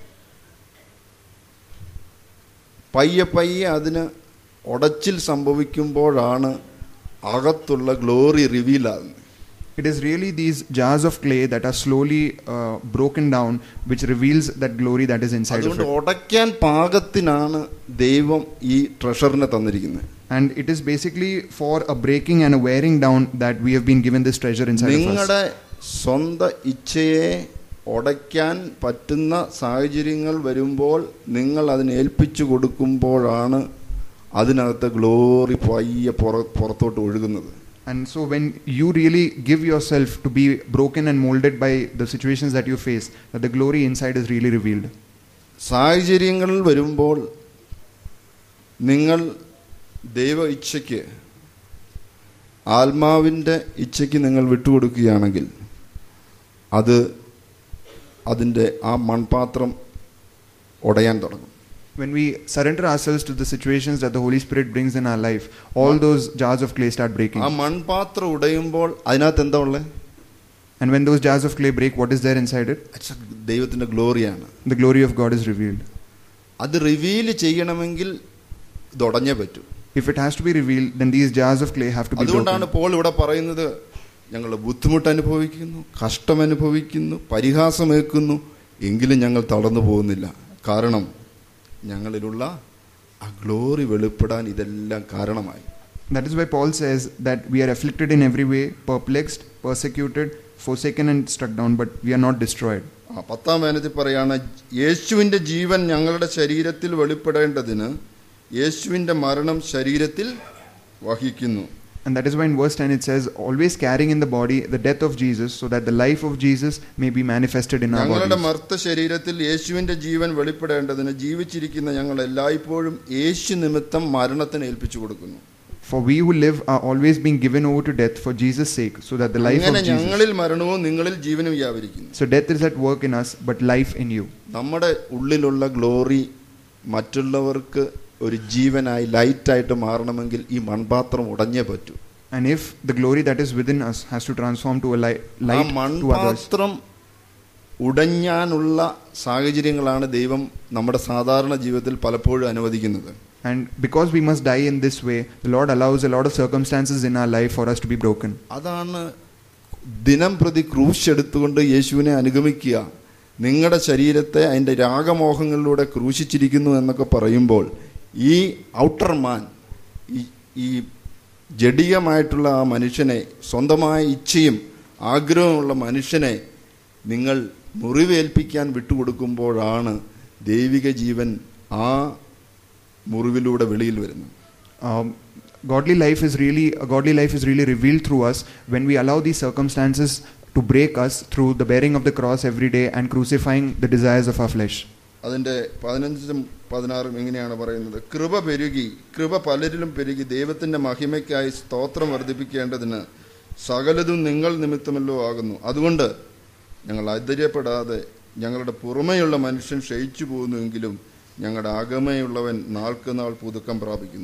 പയ്യെ പയ്യെ അതിന് ഉടച്ചിൽ സംഭവിക്കുമ്പോഴാണ് അകത്തുള്ള ഗ്ലോറി റിവീൽ ആകുന്നത്. It is really these jars of clay that are slowly broken down which reveals that glory that is inside of അതുകൊണ്ട് it. ഉടയ്ക്കാൻ പാകത്തിനാണ് ദൈവം ഈ ട്രഷറിനെ തന്നിരിക്കുന്നത്. And it is basically for a breaking and a wearing down that we have been given this treasure inside of us. നിങ്ങളുടെ സ്വന്തം ഇച്ഛയെ ഉടയ്ക്കാൻ പറ്റുന്ന സാഹചര്യങ്ങൾ വരുമ്പോൾ നിങ്ങൾ അതിനെ ഏൽപ്പിച്ചു കൊടുക്കുമ്പോഴാണ് അതിനകത്ത് ഗ്ലോറി പയ്യെ പുറത്തോട്ട് ഒഴുകുന്നത്. And so when you really give yourself to be broken and molded by the situations that you face, that the glory inside is really revealed. സാഹചര്യങ്ങൾ വരുമ്പോൾ നിങ്ങൾ ദൈവ ഇച്ഛയ്ക്ക്, ആത്മാവിൻ്റെ ഇച്ഛയ്ക്ക് നിങ്ങൾ വിട്ടുകൊടുക്കുകയാണെങ്കിൽ അതിൻ്റെ ആ മൺപാത്രം ഉടയാൻ തുടങ്ങും. When we surrender ourselves to the situations that the Holy Spirit brings in our life, all those jars of clay start breaking. ആ മൺപാത്രം ഉടയുമ്പോൾ അതിനകത്ത് എന്താ ഉള്ളത്? And when those jars of clay break, what is there inside it? ദൈവത്തിൻ്റെ ഗ്ലോറിയാണ്. The glory of God is revealed. അത് റിവീൽ ചെയ്യണമെങ്കിൽ ഇത് ഉടഞ്ഞേ പറ്റൂ. If it has to be revealed, then these jars of clay have to be broken. അതുകൊണ്ടാണ് പോൾ ഇവിടെ പറയുന്നത്, ഞങ്ങൾ ബുദ്ധിമുട്ട് അനുഭവിക്കുന്നു, കഷ്ടം അനുഭവിക്കുന്നു, പരിഹാസമേൽക്കുന്നു, എങ്കിലും ഞങ്ങൾ തളർന്നു പോകുന്നില്ല. കാരണം ഞങ്ങളിലുള്ള ആ ഗ്ലോറി വെളിപ്പെടാൻ ഇതെല്ലാം കാരണമായി. That is why Paul says that we are afflicted in every way, perplexed, persecuted, forsaken and struck down, but we are not destroyed. 10-ാം വചനത്തിൽ പറയാണ്, യേശുവിൻ്റെ ജീവൻ ഞങ്ങളുടെ ശരീരത്തിൽ വെളിപ്പെടേണ്ടതിന് യേശുവിൻ്റെ മരണം ശരീരത്തിൽ വഹിക്കുന്നു. And that is why in verse 10 it says, always carrying in the body the death of Jesus, so that the life of Jesus may be manifested in our ഞങ്ങളുടെ bodies. മർത്ത ശരീരത്തിൽ യേശുവിൻ്റെ ജീവൻ വെളിപ്പെടേണ്ടതിന് ജീവിച്ചിരിക്കുന്ന ഞങ്ങൾ എല്ലായ്പ്പോഴും യേശു നിമിത്തം മരണത്തിന് ഏൽപ്പിച്ചു കൊടുക്കുന്നു. For we who live are always being given over to death for Jesus' sake, so that the life of അങ്ങനെ Jesus. ഞങ്ങളിൽ മരണവും നിങ്ങളിൽ ജീവനും വ്യാപരിക്കുന്നു. So death is at work in us, but life in you. നമ്മുടെ ഉള്ളിലുള്ള ഗ്ലോറി മറ്റുള്ളവർക്ക് ഒരു ജീവനായി ലൈറ്റായിട്ട് മാറണമെങ്കിൽ ഈ മൺപാത്രം ഉടഞ്ഞേ പറ്റൂ. And if the glory that is within us has to transform to a light ആ to others, മൺപാത്രം ഉടഞ്ഞാനുള്ള സാഹചര്യങ്ങളാണ് ദൈവം നമ്മുടെ സാധാരണ ജീവിതത്തിൽ പലപ്പോഴും അനുവദിക്കുന്നത്. and because we must die in this way, the Lord allows a lot of circumstances in our life for us to be broken. അതാണ് ദിനം പ്രതി ക്രൂശ് എടുത്തുകൊണ്ട് യേശുവിനെ അനുഗമിക്കുക, നിങ്ങളുടെ ശരീരത്തെ അതിൻ്റെ രാഗമോഹങ്ങളിലൂടെ ക്രൂശിച്ചിരിക്കുന്നു എന്നൊക്കെ പറയുമ്പോൾ ഈ ഔട്ടർ മാൻ, ഈ ജഡികമായിട്ടുള്ള ആ മനുഷ്യനെ, സ്വന്തമായ ഇച്ഛയും ആഗ്രഹമുള്ള മനുഷ്യനെ നിങ്ങൾ മുറിവേൽപ്പിക്കാൻ വിട്ടുകൊടുക്കുമ്പോഴാണ് ദൈവിക ജീവൻ ആ മുറിവിലൂടെ വെളിയിൽ വരുന്നത്. Godly life is really revealed through us when we allow these circumstances to break us through the bearing of the cross every day and crucifying the desires of our flesh. അതിൻ്റെ 15-16 ഇങ്ങനെയാണ് പറയുന്നത്, കൃപ പെരുകി, കൃപ പലരിലും പെരുകി ദൈവത്തിൻ്റെ മഹിമയ്ക്കായി സ്തോത്രം വർദ്ധിപ്പിക്കേണ്ടതിന് സകലതും നിങ്ങൾ നിമിത്തമല്ലോ ആകുന്നു. അതുകൊണ്ട് ഞങ്ങൾ ആശ്ചര്യപ്പെടാതെ ഞങ്ങളുടെ പുറമെയുള്ള മനുഷ്യൻ ക്ഷയിച്ചു പോകുന്നുവെങ്കിലും ഞങ്ങളുടെ അകമേയുള്ളവൻ നാൾക്ക് നാൾ പുതുക്കം പ്രാപിക്കുന്നു.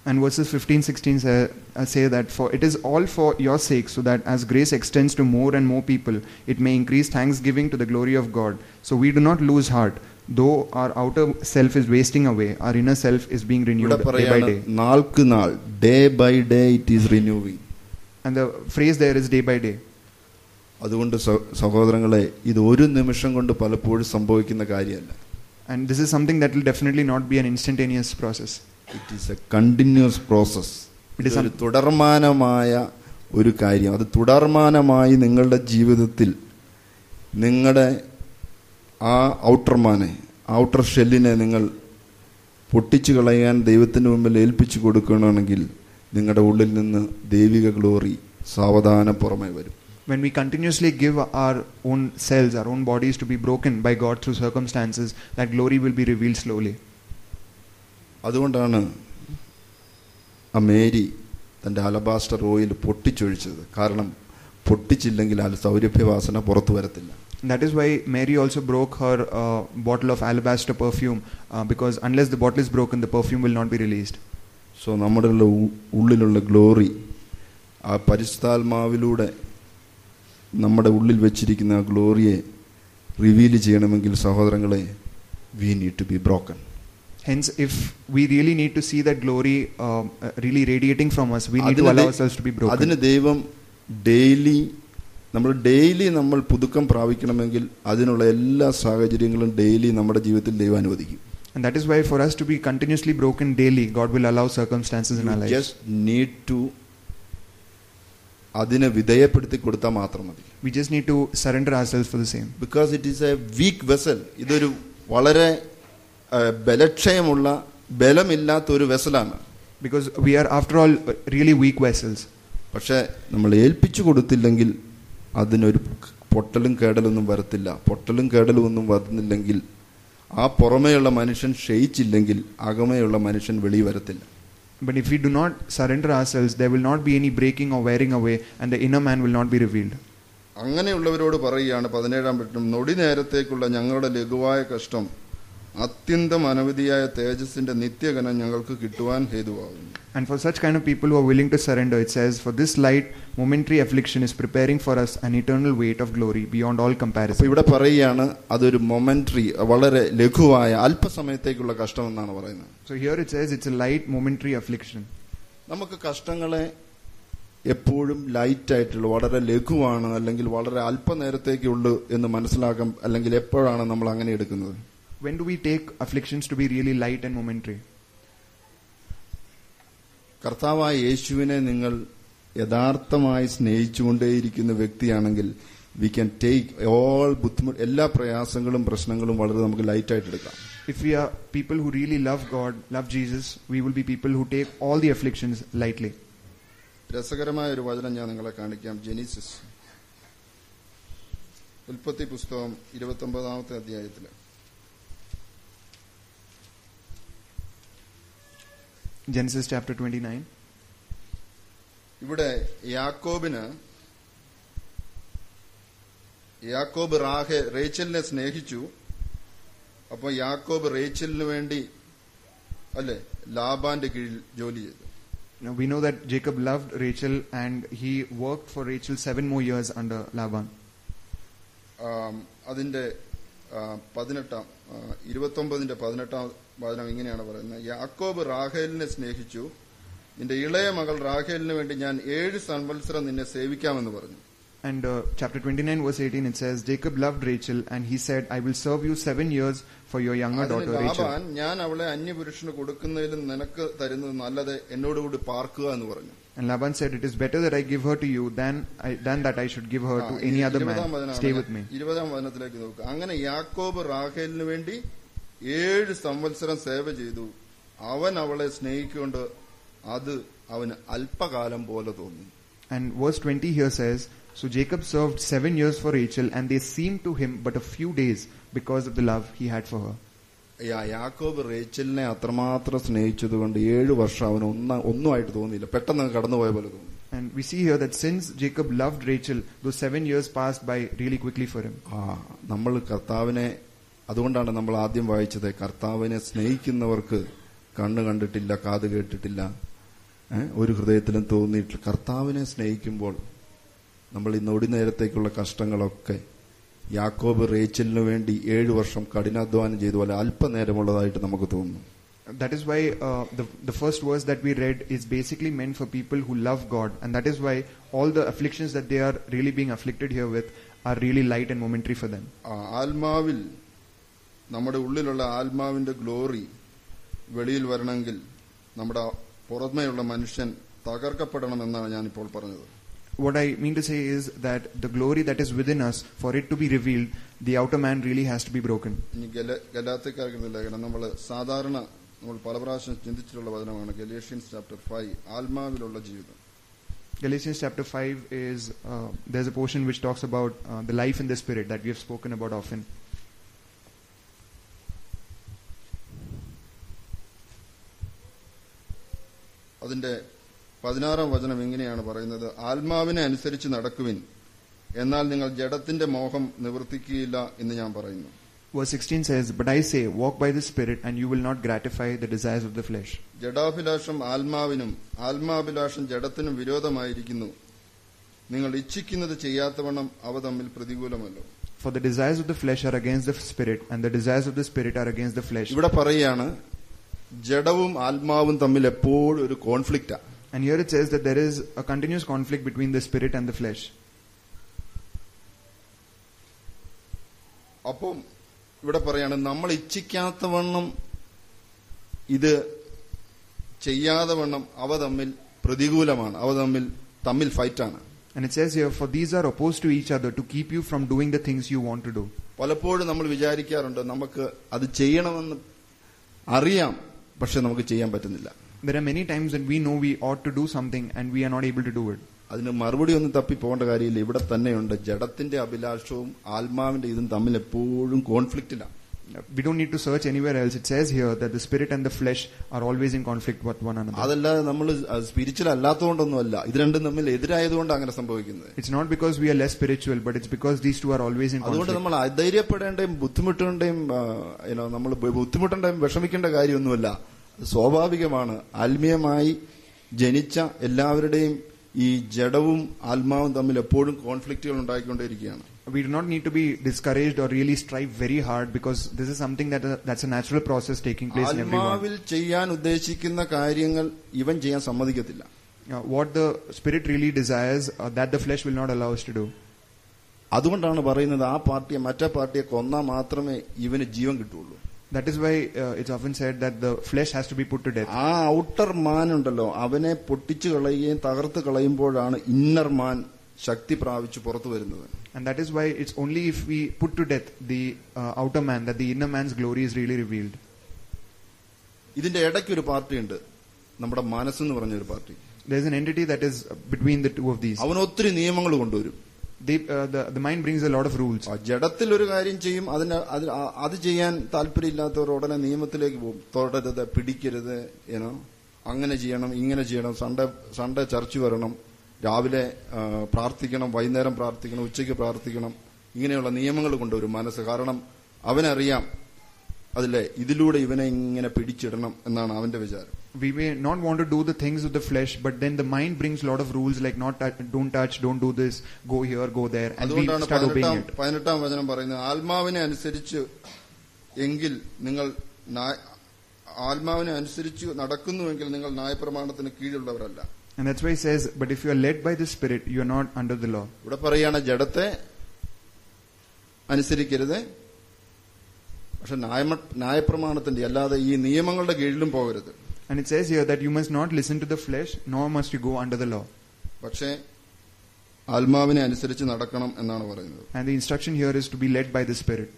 And verses 15-16 say that for it is all for your sake, so that as grace extends to more and more people, it may increase thanksgiving to the glory of God. So we do not lose heart. Though our outer self is wasting away, our inner self is being renewed ഇവിടെ day by പറയാണ് day. നാൾക്ക് നാൾ, day by day it is renewing. And the phrase there is day by day. അതുകൊണ്ട് സഹോദരങ്ങളെ, ഇത് ഒരു നിമിഷം കൊണ്ട് പലപ്പോഴും സംഭവിക്കുന്ന കാര്യമല്ല. And this is something that will definitely not be an instantaneous process. It is a continuous process. ഇതൊരു തുടർമാനമായ ഒരു കാര്യം. അത് തുടർമാനമായി നിങ്ങളുടെ ജീവിതത്തിൽ നിങ്ങളുടെ ആ ഔട്ടർ ഷെല്ലിനെ നിങ്ങൾ പൊട്ടിച്ചു കളയാൻ ദൈവത്തിന് മുമ്പിൽ ഏൽപ്പിച്ചു കൊടുക്കണമെങ്കിൽ നിങ്ങളുടെ ഉള്ളിൽ നിന്ന് ദൈവിക ഗ്ലോറി സാവധാനം പുറമേ വരും. When we continuously give our own selves, our own bodies to be broken by God through circumstances, that glory will be revealed slowly. അതുകൊണ്ടാണ് ആ മേരി തൻ്റെ അലബാസ്റ്റർ ഓയിൽ പൊട്ടിച്ചൊഴിച്ചത്. കാരണം പൊട്ടിച്ചില്ലെങ്കിൽ ആ സൗരഭ്യവാസന പുറത്തു വരത്തില്ല. That is why Mary also broke her bottle of alabaster perfume, because unless the bottle is broken, the perfume will not be released. So നമ്മുടെ ഉള്ളിലുള്ള ഗ്ലോറി ആ പരിശുദ്ധാത്മാവിലൂടെ നമ്മുടെ ഉള്ളിൽ വെച്ചിരിക്കുന്ന ആ ഗ്ലോറിയെ റിവീൽ ചെയ്യണമെങ്കിൽ സഹോദരങ്ങളെ, we need to be broken. Hence, if we really need to see that glory really radiating from us, we need to allow ourselves to be broken. അതിന് ദൈവം നമ്മൾ പുതുക്കം പ്രാപിക്കണമെങ്കിൽ അതിനുള്ള എല്ലാ സാഹചര്യങ്ങളും ഡെയിലി നമ്മുടെ ജീവിതത്തിൽ ദൈവം അനുവദിക്കും. And that is why for us to be continuously broken daily, God will allow circumstances in our lives. You just need to അതിനെ വിധേയപ്പെടുത്തി കൊടുത്താൽ മാത്രം മതി. We just need to surrender ourselves for the same. Because it is a weak vessel. ഇതൊരു വളരെ ബലക്ഷയമുള്ള ബലമില്ലാത്ത ഒരു വെസലാണ്. Because we are after all really weak vessels. പക്ഷെ നമ്മൾ ഏൽപ്പിച്ചു കൊടുത്തില്ലെങ്കിൽ അതിനൊരു പൊട്ടലും കേടലൊന്നും വരത്തില്ല. പൊട്ടലും കേടലും ഒന്നും വരുന്നില്ലെങ്കിൽ, ആ പുറമേയുള്ള മനുഷ്യൻ ക്ഷയിച്ചില്ലെങ്കിൽ അകമേയുള്ള മനുഷ്യൻ വെളി വരത്തില്ല. But if we do not surrender ourselves, there will not be any breaking or wearing away, and the inner man will not be revealed. അങ്ങനെയുള്ളവരോട് പറയുകയാണ് 17-ാം വചനം, നൊടി നേരത്തേക്കുള്ള ഞങ്ങളുടെ ലഘുവായ കഷ്ടം അത്യന്തം അനവധിയായ തേജസ്സിന്റെ നിത്യഘനം ഞങ്ങൾക്ക് കിട്ടുവാൻ ഹേതുവാകുന്നു. And for such kind of people who are willing to surrender, it says, for this light momentary affliction is preparing for us an eternal weight of glory beyond all comparison. അപ്പോൾ ഇവിടെ പറയുകയാണ് അതൊരു മൊമെന്ററി, വളരെ ലഘുവായ അല്പസമയത്തേക്കുള്ള കഷ്ടം എന്നാണ് പറയുന്നത്. So here it says it's a light momentary affliction. നമുക്ക് കഷ്ടങ്ങളെ എപ്പോഴും ലൈറ്റ് ആയിട്ടുള്ള, വളരെ ലഘുവാണ് അല്ലെങ്കിൽ വളരെ അല്പനേരത്തേക്കുള്ളൂ എന്ന് മനസ്സിലാക്കാം. അല്ലെങ്കിൽ എപ്പോഴാണ് നമ്മൾ അങ്ങനെ എടുക്കുന്നത്? When do we take afflictions to be really light and momentary? കർത്താവായ യേശുവിനെ നിങ്ങൾ യഥാർത്ഥമായി സ്നേഹിച്ചുകൊണ്ടേയിരിക്കുന്ന വ്യക്തിയാണെങ്കിൽ വി ക്യാൻ ടേക്ക് ഓൾ ബുദ്ധിമുട്ട്, എല്ലാ പ്രയാസങ്ങളും പ്രശ്നങ്ങളും വളരെ നമുക്ക് ലൈറ്റായിട്ട് എടുക്കാം. If we are people who really love God, love Jesus, we will be people who take all the afflictions lightly. രസകരമായ ഒരു വചനം ഞാൻ നിങ്ങളെ കാണിക്കാം. ജെനീസിസ്, ഉൽപ്പത്തി പുസ്തകം 29-ാമത്തെ അധ്യായത്തിൽ Genesis chapter 29. ഇവിടെ യാക്കോബ് റേച്ചലിനെ സ്നേഹിച്ചു. അപ്പൊ യാക്കോബ് റേച്ചലിന് വേണ്ടി അല്ലെ ലാബാന്റെ കീഴിൽ ജോലി ചെയ്തു. Now we know that Jacob loved Rachel and he worked for Rachel 7 more years under Laban. അതിന്റെ 29-ാം വചനം ഇങ്ങനെയാണ് പറയുന്നത്, യാക്കോബ് റാഹേലിനെ സ്നേഹിച്ചു, നിന്റെ ഇളയ മകൾ റാഹേലിന് വേണ്ടി ഞാൻ 7 സംവത്സരം നിന്നെ സേവിക്കാമെന്ന് പറഞ്ഞു. And chapter 29 verse 18 it says, Jacob loved Rachel and he said, I will serve you 7 years for your younger daughter Rachel. ഞാൻ അവളെ അന്യപുരുഷന് കൊടുക്കുന്നതിലും നിനക്ക് തരുന്നത് നല്ലത് എന്നോടുകൂടി പാർക്കുക എന്ന് പറഞ്ഞു. And Laban said, it is better that I give her to you than that I should give her to any other man. Stay with me. 20-ാം വചനത്തിലേക്ക് നോക്കുക. അങ്ങനെ യാക്കോബ് റാഹേലിന് വേണ്ടി 7 സംവത്സരം സേവ ചെയ്തു. അവൻ അവളെ സ്നേഹിക്കൊണ്ട് അത് അവന് അല്പകാലം പോലെ തോന്നി. And verse 20 here says, so Jacob served 7 years for Rachel and they seemed to him but a few days because of the love he had for her. യാക്കോബ് റേച്ചലിനെ അത്രമാത്രം സ്നേഹിച്ചതുകൊണ്ട് 7 വർഷം അവന് ഒന്നുമായിട്ട് തോന്നിയില്ല, പെട്ടെന്ന് കടന്നുപോയ പോലെ തോന്നി. And we see here that since Jacob loved Rachel, those 7 years passed by really quickly for him. നമ്മൾ കർത്താവിനെ, അതുകൊണ്ടാണ് നമ്മൾ ആദ്യം വായിച്ചത്, കർത്താവിനെ സ്നേഹിക്കുന്നവർക്ക് കണ്ണ് കണ്ടിട്ടില്ല, കാത് കേട്ടിട്ടില്ല, ഒരു ഹൃദയത്തിലും തോന്നിയിട്ടില്ല. കർത്താവിനെ സ്നേഹിക്കുമ്പോൾ നമ്മൾ ഈ നൊടി നേരത്തേക്കുള്ള കഷ്ടങ്ങളൊക്കെ യാക്കോബ് റേച്ചലിന് വേണ്ടി 7 വർഷം കഠിനാധ്വാനം ചെയ്ത പോലെ അല്പനേരമുള്ളതായിട്ട് നമുക്ക് തോന്നുന്നു. That is why the first verse that we read is basically meant for people who love God, and that is why all the afflictions that they are really being afflicted here with are really light and momentary for them. ആത്മാവിൽ നമ്മുടെ ഉള്ളിലുള്ള ആത്മാവിന്റെ ഗ്ലോറി വെളിയിൽ വരണമെങ്കിൽ നമ്മുടെ പുറമേയുള്ള മനുഷ്യൻ തകർക്കപ്പെടണമെന്നാണ് ഞാനിപ്പോൾ പറഞ്ഞത്. What I mean to say is that the glory that is within us, for it to be revealed, the outer man really has to be broken. ഇനി ഗലാത്യക്കാർക്കുള്ള ലേഖനം നമ്മൾ സാധാരണ നമ്മൾ പല പ്രാവശ്യം ചിന്തിച്ചിട്ടുള്ള വചനമാണ് ഗലേഷ്യൻസ് ചാപ്റ്റർ 5 ആത്മാവിലുള്ള ജീവിതം. Galatians chapter 5 is there's a portion which talks about the life in the spirit that we have spoken about often. അതിന്റെ 16-ാം വചനം ഇങ്ങനെയാണ് പറയുന്നത്, ആത്മാവിനെ അനുസരിച്ച് നടക്കുവിൻ, എന്നാൽ നിങ്ങൾ ജഡത്തിന്റെ മോഹം നിവർത്തിക്കുകയില്ല എന്ന് ഞാൻ പറയുന്നു. Verse 16 says, but I say, walk by the Spirit, and you will not gratify the desires of the flesh. ജഡാഭിലാഷം ആത്മാവിനും ആത്മാഭിലാഷം ജഡത്തിനും വിരോധമായിരിക്കുന്നു. നിങ്ങൾ ഇച്ഛിക്കുന്നത് ചെയ്യാത്തവണ്ണം അവ തമ്മിൽ പ്രതികൂലമല്ലോ. For the desires of the flesh are against the Spirit, and the desires of the Spirit are against the flesh. ഇവിടെ പറയുകയാണ് ജഡവും ആത്മാവും തമ്മിൽ എപ്പോഴും ഒരു കോൺഫ്ലിക്റ്റാ. And here it says that there is a continuous conflict between the Spirit and the flesh. അപ്പം ഇവിടെ പറയാണ് നമ്മൾ ഇച്ഛിക്കാത്തവണ്ണം ഇത് ചെയ്യാതെ വണ്ണം അവ തമ്മിൽ പ്രതികൂലമാണ്, അവ തമ്മിൽ ഫൈറ്റാണ്. And it says here, for these are opposed to each other to keep you from doing the things you want to do. പലപ്പോഴും നമ്മൾ വിചാരിക്കാറുണ്ട് നമുക്ക് അത് ചെയ്യണമെന്ന് അറിയാം, പക്ഷെ നമുക്ക് ചെയ്യാൻ പറ്റുന്നില്ല. There are many times when we know we ought to do something and we are not able to do it. അതിന് മറുപടി ഒന്നും തപ്പി പോകേണ്ട കാര്യമില്ല. ഇവിടെ തന്നെയുണ്ട്. ജഡത്തിന്റെ അഭിലാഷവും ആത്മാവിന്റെ ഇതും തമ്മിൽ എപ്പോഴും കോൺഫ്ലിക്റ്റിലാണ്. We don't need to search anywhere else. It says here that the spirit and the flesh are always in conflict with one another. അതല്ലാതെ നമ്മൾ സ്പിരിച്വൽ അല്ലാത്തതുകൊണ്ടൊന്നുമല്ല, ഇത് രണ്ടും തമ്മിൽ എതിരായതുകൊണ്ട് അങ്ങനെ സംഭവിക്കുന്നത്. It's not because we are less spiritual, but it's because these two are always in conflict. അതുകൊണ്ട് നമ്മൾ അധൈര്യപ്പെടേണ്ടയും ബുദ്ധിമുട്ടേണ്ടയും നമ്മൾ ബുദ്ധിമുട്ടേണ്ടയും വിഷമിക്കേണ്ട കാര്യമൊന്നുമില്ല. സ്വാഭാവികമാണ്. ആത്മീയമായി ജനിച്ച എല്ലാവരുടെയും ഈ ജഡവും ആത്മാവും തമ്മിൽ എപ്പോഴും കോൺഫ്ലിക്റ്റുകൾ ഉണ്ടായിക്കൊണ്ടേയിരിക്കുകയാണ്. We do not need to be discouraged or really strive very hard, because this is something that's a natural process taking place in everyone. ആത്മാവിൽ ചെയ്യാൻ ഉദ്ദേശിക്കുന്ന കാര്യങ്ങൾ ഇവൻ ചെയ്യാൻ സമ്മതിക്കത്തില്ല. What the spirit really desires, that the flesh will not allow us to do. അതുകൊണ്ടാണ് പറയുന്നത് ആ പാർട്ടിയെ മറ്റേ പാർട്ടിയെ കൊന്നാൽ മാത്രമേ ഇവന് ജീവൻ കിട്ടുള്ളൂ. That is why it's often said that the flesh has to be put to death. ആ ഔട്ടർ മാൻ ഉണ്ടല്ലോ, അവനെ പൊട്ടിച്ചു കളയുകയും തകർത്ത് കളയുമ്പോഴാണ് ഇന്നർ മാൻ ശക്തി പ്രാപിച്ചു പുറത്തു വരുന്നത്. And that is why it's only if we put to death the outer man that the inner man's glory is really revealed. ഇതിന്റെ ഇടയ്ക്കൊരു പാർട്ടിയുണ്ട്, നമ്മുടെ മനസ്സെന്ന് പറഞ്ഞൊരു party. There is an entity that is between the two of these. അവൻ ഒത്തിരി നിയമങ്ങൾ കൊണ്ടുവരും. The mind brings a lot of rules. ജഡത്തിൽ ഒരു കാര്യം ചെയ്യും, അത് ചെയ്യാൻ താല്പര്യമില്ലാത്തവർ ഉടനെ നിയമത്തിലേക്ക് പോകും. തൊടരുത്, പിടിക്കരുത്, അങ്ങനെ ചെയ്യണം, ഇങ്ങനെ ചെയ്യണം, സൺഡേ ചർച്ച് വരണം, രാവിലെ പ്രാർത്ഥിക്കണം, വൈകുന്നേരം പ്രാർത്ഥിക്കണം, ഉച്ചയ്ക്ക് പ്രാർത്ഥിക്കണം, ഇങ്ങനെയുള്ള നിയമങ്ങൾ കൊണ്ടുവരും മനസ്സ്. കാരണം അവനറിയാം അതിലെ ഇതിലൂടെ ഇവനെ ഇങ്ങനെ പിടിച്ചിടണം എന്നാണ് അവന്റെ വിചാരം. We may not want to do the things of the flesh, but then the mind brings a lot of rules like don't touch, don't do this, go here, go there, and we start obeying it. 18-ാം വചനം പറയുന്നത് ആത്മാവിനെ അനുസരിച്ച് എങ്കിൽ നിങ്ങൾ ആത്മാവിനെ അനുസരിച്ച് നടക്കുന്നുവെങ്കിൽ നിങ്ങൾ ന്യായപ്രമാണത്തിന് കീഴുള്ളവരല്ല. And that's why he says, but if you are led by the Spirit, you are not under the law. ഇവിടെ പറയാണ് ജഡത്തെ അനുസരിക്കരുത്, പക്ഷെ ന്യായപ്രമാണത്തിന്റെ അല്ലാതെ ഈ നിയമങ്ങളുടെ കീഴിലും പോകരുത്. And it says here that you must not listen to the flesh, nor must you go under the law. പക്ഷേ ആത്മാവിനെ അനുസരിച്ച് നടക്കണം എന്നാണ് പറയുന്നത്. And the instruction here is to be led by the Spirit.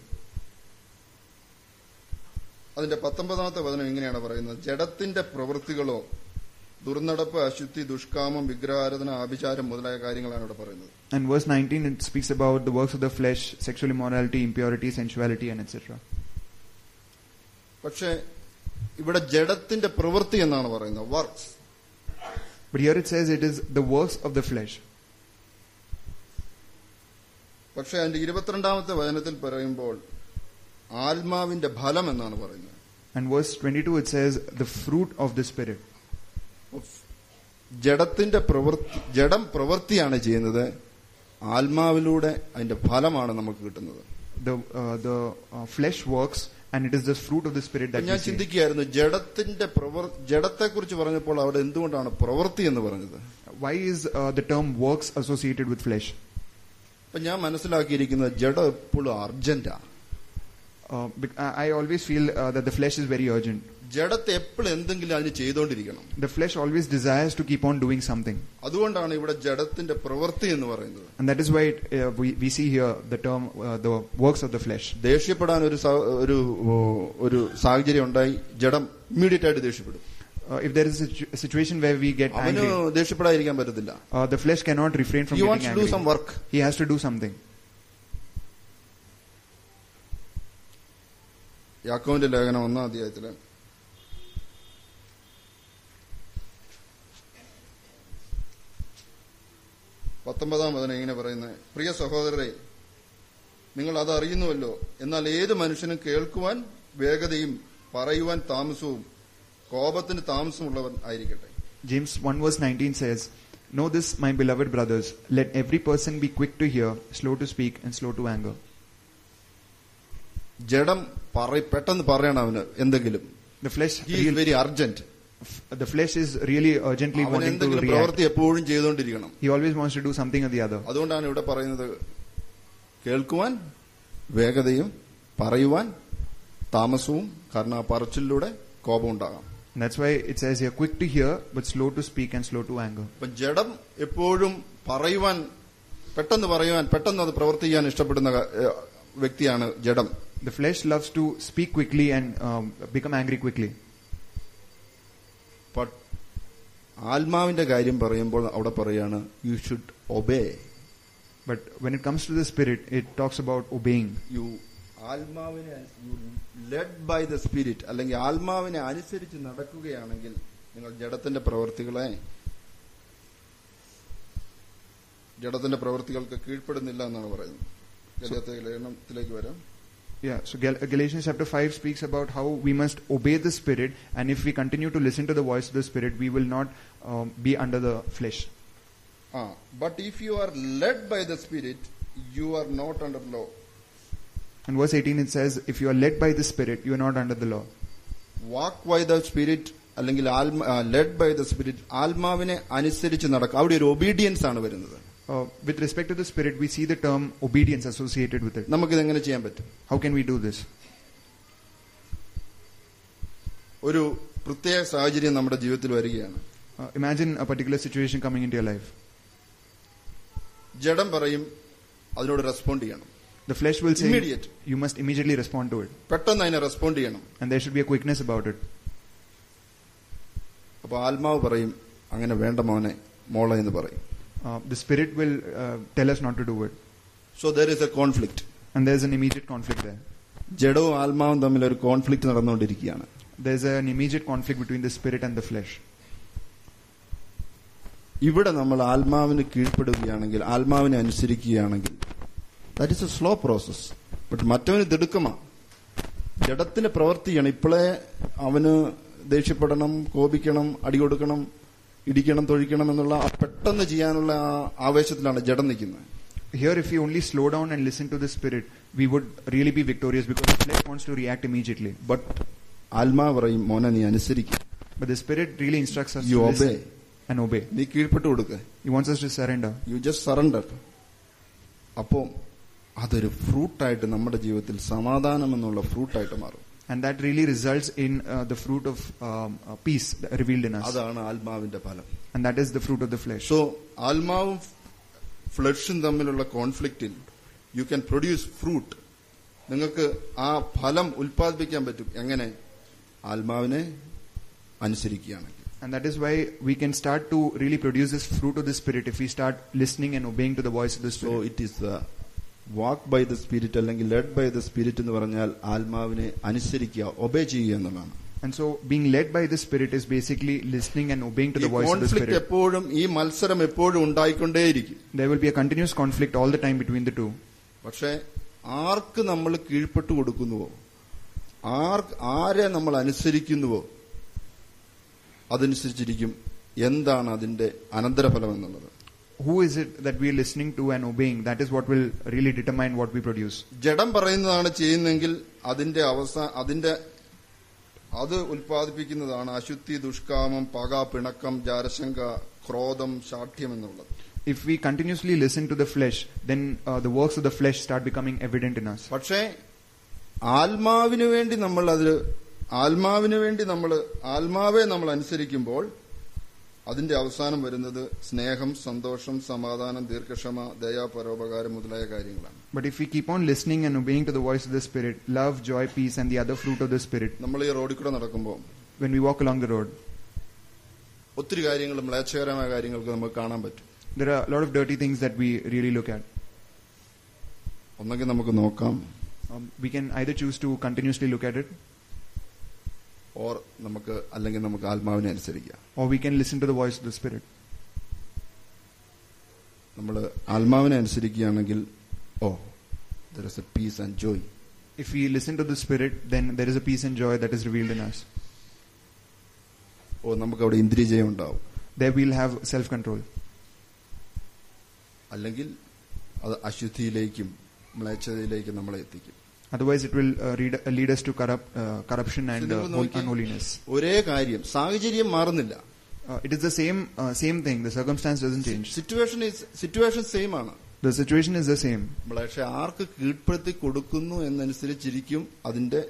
അതിന്റെ 19-ാമത്തെ വചനം ഇങ്ങനെയാണ് പറയുന്നത്, ജഡത്തിന്റെ പ്രവൃത്തികളോ ദുർനടപ്പ്, അശുദ്ധി, ദുഷ്കാമം, വിഗ്രഹാരാധന, ആഭിചാരം മുതലായ കാര്യങ്ങളാണ് ഇവിടെ പറയുന്നത്. And verse 19 it speaks about the works of the flesh, sexual immorality, impurity, sensuality, and etc. പക്ഷേ ഇവിടെ ജഡത്തിന്റെ പ്രവൃത്തി എന്നാണ് പറയുന്നത്, works. But here it says it is the works of the flesh. പക്ഷേ അതിന്റെ 22-ാമത്തെ വചനത്തിൽ പറയുമ്പോൾ ആത്മാവിന്റെ ഫലം എന്നാണ് പറയുന്നത്. And verse 22 it says the fruit of the Spirit. ജഡം പ്രവൃത്തിയാണ് ചെയ്യുന്നത്, ആത്മാവിലൂടെ അതിന്റെ ഫലമാണ് നമുക്ക് കിട്ടുന്നത്. The flesh works and it is the fruit of the spirit that we ഞാൻ see. ചിന്തിക്കുകയായിരുന്നു, ജഡത്തെക്കുറിച്ച് പറഞ്ഞപ്പോൾ അവിടെ എന്തുകൊണ്ടാണ് പ്രവൃത്തി എന്ന് പറഞ്ഞത്? Why is the term works associated with flesh? അപ്പൊ ഞാൻ മനസ്സിലാക്കിയിരിക്കുന്നത് ജഡം എപ്പോഴും അർജന്റാ. I always feel that the flesh is very urgent. ജഡത്തെ എപ്പോഴും എന്തെങ്കിലും അതിന് ചെയ്തുകൊണ്ടിരിക്കണം. The flesh always desires to keep on doing something. അതുകൊണ്ടാണ് ഇവിടെ ജഡത്തിന്റെ പ്രവൃത്തി എന്ന് പറയുന്നത്. And that is why we see here the term the works of the flesh. ദേഷ്യപ്പെടാൻ ഒരു സാഹചര്യം ഉണ്ടായി, ജഡം ഇമ്മീഡിയറ്റ് ആയിട്ട് ദേഷ്യപ്പെടും. If there is a situation where we get angry, അവന് ദേഷ്യപ്പെടാതിരിക്കാൻ പറ്റത്തില്ല. The flesh cannot refrain from getting angry. He wants to do some work. He has to do something. യാക്കോബിന്റെ ലേഖനം 1-ാം അധ്യായത്തില് 19-ാം വചനം ഇങ്ങനെ പറയുന്നത്, പ്രിയ സഹോദരരെ, നിങ്ങൾ അത് അറിയുന്നുവല്ലോ, എന്നാൽ ഏത് മനുഷ്യനും കേൾക്കുവാൻ വേഗതയും പറയുവാൻ താമസവും കോപത്തിന് താമസമുള്ളവൻ ആയിരിക്കട്ടെ. James 1:19 says, know this, my beloved brothers, let every person be quick to hear, slow to speak, and slow to anger. ജഡം പെട്ടെന്ന് പറയണം അവന് എന്തെങ്കിലും. The flesh is very urgent. The flesh is really urgently wanting to react. പ്രവൃത്തി എപ്പോഴും ചെയ്തുകൊണ്ടിരിക്കണം. He always wants to do something or the other. അതുകൊണ്ടാണ് ഇവിടെ പറയുന്നത്, കേൾക്കുവാൻ വേഗതയും പറയുവാൻ താമസവും, കാരണം ആ പറച്ചിലൂടെ കോപം ഉണ്ടാകാം. And that's why it says here, quick to hear but slow to speak and slow to anger. അപ്പൊ ജഡം എപ്പോഴും പെട്ടെന്ന് അത് പ്രവർത്തിക്കാൻ ഇഷ്ടപ്പെടുന്ന വ്യക്തിയാണ് ജഡം. The flesh loves to speak quickly and become angry quickly. But ആത്മാവിന്റെ കാര്യം പറയുമ്പോൾ അവിടെ പറയാണ്, you should obey. But when it comes to the spirit, it talks about obeying. You led by the spirit, അല്ലെങ്കിൽ ആത്മാവിനെ അനുസരിച്ച് നടക്കുകയാണെങ്കിൽ നിങ്ങൾ ജഡത്തിന്റെ പ്രവൃത്തികൾക്ക് കീഴ്പ്പെടുന്നില്ല എന്നാണ് പറയുന്നത്. ഗലാത്യലേഖനത്തിലേക്ക് വരാം. Yeah, so Galatians chapter 5 speaks about how we must obey the spirit, and if we continue to listen to the voice of the spirit, we will not be under the flesh. But if you are led by the spirit, you are not under law. In verse 18 it says, if you are led by the spirit, you are not under the law. Walk by the spirit, അല്ലെങ്കിൽ led by the spirit, ആത്മാവിനെ അനുസരിച്ച് നടക്കുക. അവിടെ ഒരു ഒബീഡിയൻസ് ആണ് വരുന്നത്. With respect to the spirit, we see the term obedience associated with it. നമുക്കിത് എങ്ങനെ ചെയ്യാൻ പറ്റും? How can we do this? ഒരു പ്രത്യേക സാഹചര്യം നമ്മുടെ ജീവിതത്തിൽ വരികയാണ്. Imagine a particular situation coming into your life. ജഡം പറയും, അതിനോട് റെസ്പോണ്ട് ചെയ്യണം. The flesh will say, immediate. You must immediately respond to it. പെട്ടെന്ന് അതിനെ റെസ്പോണ്ട് ചെയ്യണം. And there should be a quickness about it. അപ്പൊ ആത്മാവ് പറയും, അങ്ങനെ വേണ്ട മോനെ, മോളെ എന്ന് പറയും. The spirit will tell us not to do it. So there is a conflict. And there is an immediate conflict there. ജഡവും ആത്മാവും തമ്മിൽ ഒരു കോൺഫ്ലിക്റ്റ് നടന്നുകൊണ്ടിരിക്കുകയാണ്. There is an immediate conflict between the spirit and the flesh. ഇവിടെ നമ്മൾ ആത്മാവിന് കീഴ്പ്പെടുകയാണെങ്കിൽ, ആത്മാവിനെ അനുസരിക്കുകയാണെങ്കിൽ, that is a slow process. But മറ്റവന് തിടുക്കമാ. ജഡത്തിന്റെ പ്രവൃത്തിയാണ്. ഇപ്പോഴേ അവന് ദേഷ്യപ്പെടണം, കോപിക്കണം, അടികൊടുക്കണം, ഇടിക്കണം, തൊഴിക്കണം എന്നുള്ള പെട്ടെന്ന് ചെയ്യാനുള്ള ആവേശത്തിലാണ് ജഡം നിൽക്കുന്നത്. Here if we only slow down and listen to the spirit, we would really be victorious because the flesh wants to react immediately. But ആത്മാവ് പറയും, മോനെ നീ അനുസരിക്കുക. But the spirit really instructs us you to obey. listen and obey. നീ കീഴ്പ്പെട്ടു കൊടുക്കുക. He wants us to surrender. You just surrender. അപ്പോൾ അതൊരു ഫ്രൂട്ടായിട്ട് നമ്മുടെ ജീവിതത്തിൽ സമാധാനം എന്നുള്ള ഫ്രൂട്ടായിട്ട് മാറും. And that really results in the fruit of peace revealed in us. അതാണ് ആത്മാവിന്റെ ഫലം. And that is the fruit of the flesh. So ആത്മാവും ഫ്ലഷും തമ്മിലുള്ള കോൺഫ്ലിക്റ്റിൽ you can produce fruit. നിങ്ങൾക്ക് ആ ഫലം ഉൽപ്പാദിപ്പിക്കാൻ പറ്റും. എങ്ങനെ? ആത്മാവിനെ അനുസരിക്കുകയാണെങ്കിൽ. And that is why we can start to really produce this fruit of the spirit if we start listening and obeying to the voice of the spirit. So it is the walk by the spirit അല്ലെങ്കിൽ led by the spirit എന്ന് പറഞ്ഞാൽ ആത്മാവിനെ അനുസരിക്കുക, ഒബേ ചെയ്യുക എന്നുള്ളതാണ്. And so being led by the spirit is basically listening and obeying to the voice of the spirit. എപ്പോഴും ഈ മത്സരം എപ്പോഴും ഉണ്ടായിക്കൊണ്ടേയിരിക്കും. There will be a continuous conflict all the time between the two. പക്ഷേ ആർക്ക് നമ്മൾ കീഴ്പ്പെട്ടു കൊടുക്കുന്നുവോ, ആരെ നമ്മൾ അനുസരിക്കുന്നുവോ, അതനുസരിച്ചിരിക്കും എന്താണ് അതിന്റെ അനന്തരഫലം എന്നുള്ളത്. Who is it that we are listening to and obeying? That is what will really determine what we produce. ജഡം പറയുന്നതാണ് ചെയ്യുന്നെങ്കിൽ അത് ഉൽപ്പാദിപ്പിക്കുന്നതാണ് അശുദ്ധി, ദുഷ്കാമം, പക, പിണക്കം, ജാരശങ്ക, ക്രോധം, ശാഠ്യം എന്നുള്ളത്. If we continuously listen to the flesh, then the works of the flesh start becoming evident in us. പക്ഷേ ആത്മാവിന് വേണ്ടി ആത്മാവെ നമ്മൾ അനുസരിക്കുമ്പോൾ അതിന്റെ അവസാനം വരുന്നത് സ്നേഹം, സന്തോഷം, സമാധാനം, ദീർഘക്ഷമ, ദയ, പരോപകാരം മുതലായ കാര്യങ്ങളാണ്. But if we keep on listening and obeying to the voice of the Spirit, love, joy, peace and the other fruit of the Spirit. നമ്മൾ ഈ റോഡിൽ കൂടെ നടക്കുമ്പോൾ when we walk along the road, ഒത്തിരി കാര്യങ്ങൾ, മ്ലേച്ഛകരമായ കാര്യങ്ങൾക്ക് നമുക്ക് കാണാൻ പറ്റും. There are a lot of dirty things that we really look at. ഒന്നെങ്കിൽ നമുക്ക് നോക്കാം, we can either choose to continuously look at it, അല്ലെങ്കിൽ നമുക്ക് ആത്മാവിനെ അനുസരിക്കാം. or we can listen to the voice of the Spirit. നമ്മൾ ആത്മാവിനെ അനുസരിക്കുകയാണെങ്കിൽ there is a peace and joy. If we listen to the Spirit, then there is a peace and joy that is revealed in us. നമുക്ക് അവിടെ ഇന്ദ്രിയജയം ഉണ്ടാവും. There we'll have self-control. അല്ലെങ്കിൽ അത് അശുദ്ധിയിലേക്കും മ്ലേച്ഛതയിലേക്കും നമ്മളെ എത്തിക്കും. Otherwise it will lead us to corruption and unholiness. ഒരേ കാര്യം, സാഹചര്യം മാറുന്നില്ല. It is the same thing. The circumstance doesn't change. Situation same ആണ്. The situation is the same. പക്ഷെ ആർക്ക് കീഴ്പ്പെടുത്തി കൊടുക്കുന്നു എന്നനുസരിച്ചിരിക്കും അതിന്റെ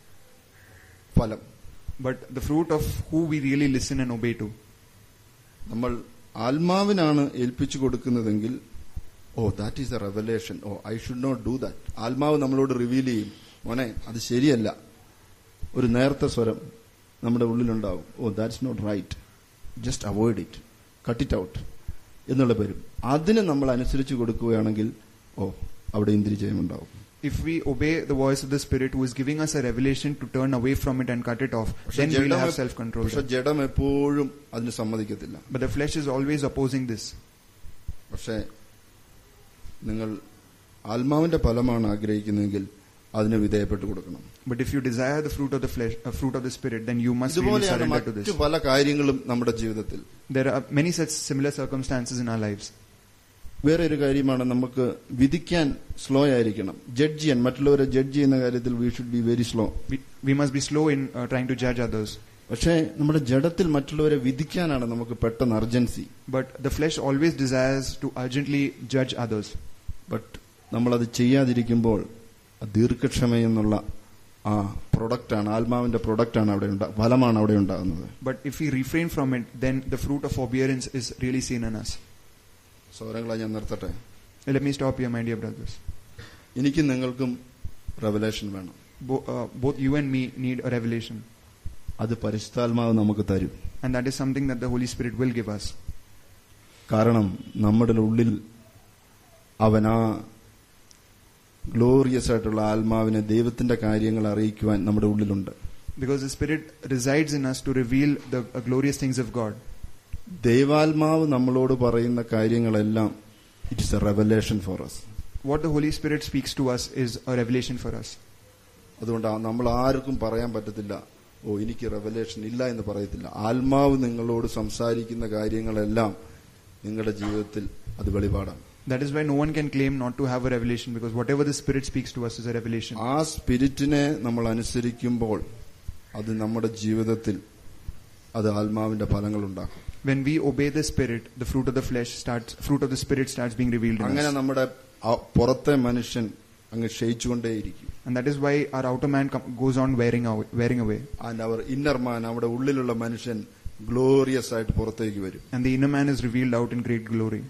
ഫലം. But the fruit of who we really listen and obey to. നമ്മൾ ആത്മാവിനാണ് ഏൽപ്പിച്ചു കൊടുക്കുന്നതെങ്കിൽ that is a revelation. I should not do that. ആത്മാവ് നമ്മളോട് റിവീൽ ചെയ്യും, മോനെ അത് ശരിയല്ല, ഒരു നേർത്ത സ്വരം നമ്മുടെ ഉള്ളിലുണ്ടാവും. that's not right, just avoid it, cut it out എന്നുള്ള വരും. അതിന് നമ്മൾ അനുസരിച്ച് കൊടുക്കുകയാണെങ്കിൽ അവിടെ ഇന്ദ്രിയജയം ഉണ്ടാവും. If we obey the voice of the Spirit who is giving us a revelation to turn away from it and cut it off, then we will have self-control. പക്ഷെ ജഡം എപ്പോഴും അതിന് സമ്മതിക്കത്തില്ല. But the flesh is always opposing this. പക്ഷെ നിങ്ങൾ ആത്മാവിന്റെ ഫലമാണ് ആഗ്രഹിക്കുന്നതെങ്കിൽ അതിന് വിധേയപ്പെട്ടു കൊടുക്കണം. But if you desire the fruit of the flesh, fruit of the Spirit, then you must really surrender to this. മറ്റു പല കാര്യങ്ങളും നമ്മുടെ ജീവിതത്തിൽ. There are many such similar circumstances in our lives. വേറെ ഒരു കാര്യമാണ്, നമുക്ക് വിധിക്കാൻ സ്ലോ ആയിരിക്കണം. ജഡ്ജ് ചെയ്യാൻ, മറ്റുള്ളവരെ ജഡ്ജ് ചെയ്യുന്ന കാര്യത്തിൽ we should be very slow. We must be slow in trying to judge others. പക്ഷേ നമ്മുടെ ജഡത്തിൽ മറ്റുള്ളവരെ വിധിക്കാനാണ് നമുക്ക് പെട്ടെന്ന് urgency. But the flesh always desires to urgently judge others. But നമ്മളത് ചെയ്യാതിരിക്കുമ്പോൾ ദീർഘക്ഷമയെന്നുള്ള ആ പ്രൊഡക്റ്റാണ്, ആത്മാവിന്റെ പ്രൊഡക്റ്റാണ് അവിടെ ഫലമാണ് അവിടെ ഉണ്ടാകുന്നത്. But if we refrain from it, then the fruit of forbearance is really seen in us. സൗരങ്ങളെ ഞാൻ നിർത്തട്ടെ. Let me stop here, my dear brothers. എനിക്കും നിങ്ങൾക്കും റെവലേഷൻ വേണം. Both you and me need a revelation. അത് പരിശുദ്ധാത്മാവ് നമുക്ക് തരും. And that is something that the Holy Spirit will give us. കാരണം നമ്മുടെ ഉള്ളിൽ അവൻ ആ ഗ്ലോറിയസ് ആയിട്ടുള്ള ആത്മാവിനെ ദൈവത്തിന്റെ കാര്യങ്ങൾ അറിയിക്കുവാൻ നമ്മുടെ ഉള്ളിലുണ്ട്. Because the Spirit resides in us to reveal the glorious things of God. ദൈവാത്മാവ് നമ്മളോട് പറയുന്ന കാര്യങ്ങളെല്ലാം it is a revelation for us. What the Holy Spirit speaks to us is a revelation for us. അതുകൊണ്ട് നമ്മൾ ആർക്കും പറയാൻ പറ്റത്തില്ല എനിക്ക് റെവലേഷൻ ഇല്ല എന്ന് പറയത്തില്ല. ആത്മാവ് നിങ്ങളോട് സംസാരിക്കുന്ന കാര്യങ്ങളെല്ലാം നിങ്ങളുടെ ജീവിതത്തിൽ അത് വെളിപാടാണ്. That is why no one can claim not to have a revelation, because whatever the Spirit speaks to us is a revelation. ആ സ്പിരിറ്റിനെ നമ്മൾ അനുസരിക്കുമ്പോൾ അത് നമ്മുടെ ജീവിതത്തിൽ അത് ആത്മാവിന്റെ ഫലങ്ങൾ ഉണ്ടാക്കും. When we obey the Spirit, the fruit of the Spirit starts being revealed in us. അങ്ങനെ നമ്മുടെ പുറത്തെ മനുഷ്യൻ അങ്ങ് ക്ഷയിച്ചുകൊണ്ടേയിരിക്കും. And that is why our outer man goes on wearing away. And our inner man, നമ്മുടെ ഉള്ളിലുള്ള മനുഷ്യൻ ഗ്ലോറിയസ് ആയിട്ട് പുറത്തേക്ക് വരും. And the inner man is revealed out in great glory.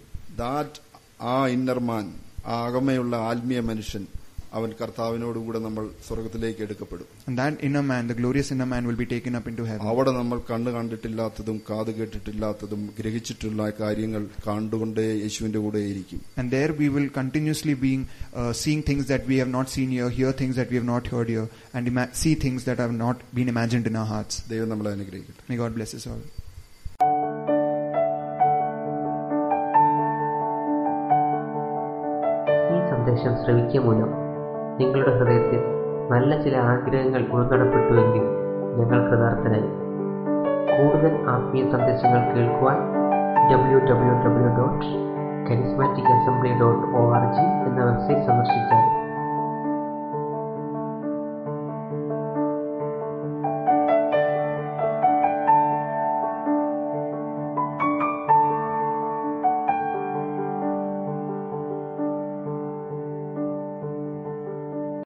ആ ഇന്നർ മാൻ, ആ അകമയുള്ള ആത്മീയ മനുഷ്യൻ, അവൻ കർത്താവിനോടുകൂടെ നമ്മൾ സ്വർഗത്തിലേക്ക് എടുക്കപ്പെടും. And that inner man, the glorious inner man, will be taken up into heaven. അവിടെ നമ്മൾ കണ്ണ് കണ്ടിട്ടില്ലാത്തതും കാത് കേട്ടിട്ടില്ലാത്തതും ഗ്രഹിച്ചിട്ടുള്ള കാര്യങ്ങൾ കണ്ടുകൊണ്ടേ യേശുവിന്റെ കൂടെ ഇരിക്കും. And there we will continuously being seeing things that we have not seen here, hear things that we have not heard here, and see things that have not been imagined in our hearts. ദൈവം നമ്മളെ അനുഗ്രഹിക്കട്ടെ. May God bless us all. സന്ദേശം ശ്രവിക്കുക മൂലം നിങ്ങളുടെ ഹൃദയത്തിൽ നല്ല ചില ആഗ്രഹങ്ങൾ ഉൾനടപ്പെട്ടുവെങ്കിൽ ഞങ്ങൾ കൃതാർത്ഥരായി. കൂടുതൽ ആത്മീയ സന്ദേശങ്ങൾ കേൾക്കുവാൻ www.charismaticassembly.org എന്ന വെബ്സൈറ്റ് സന്ദർശിച്ചാൽ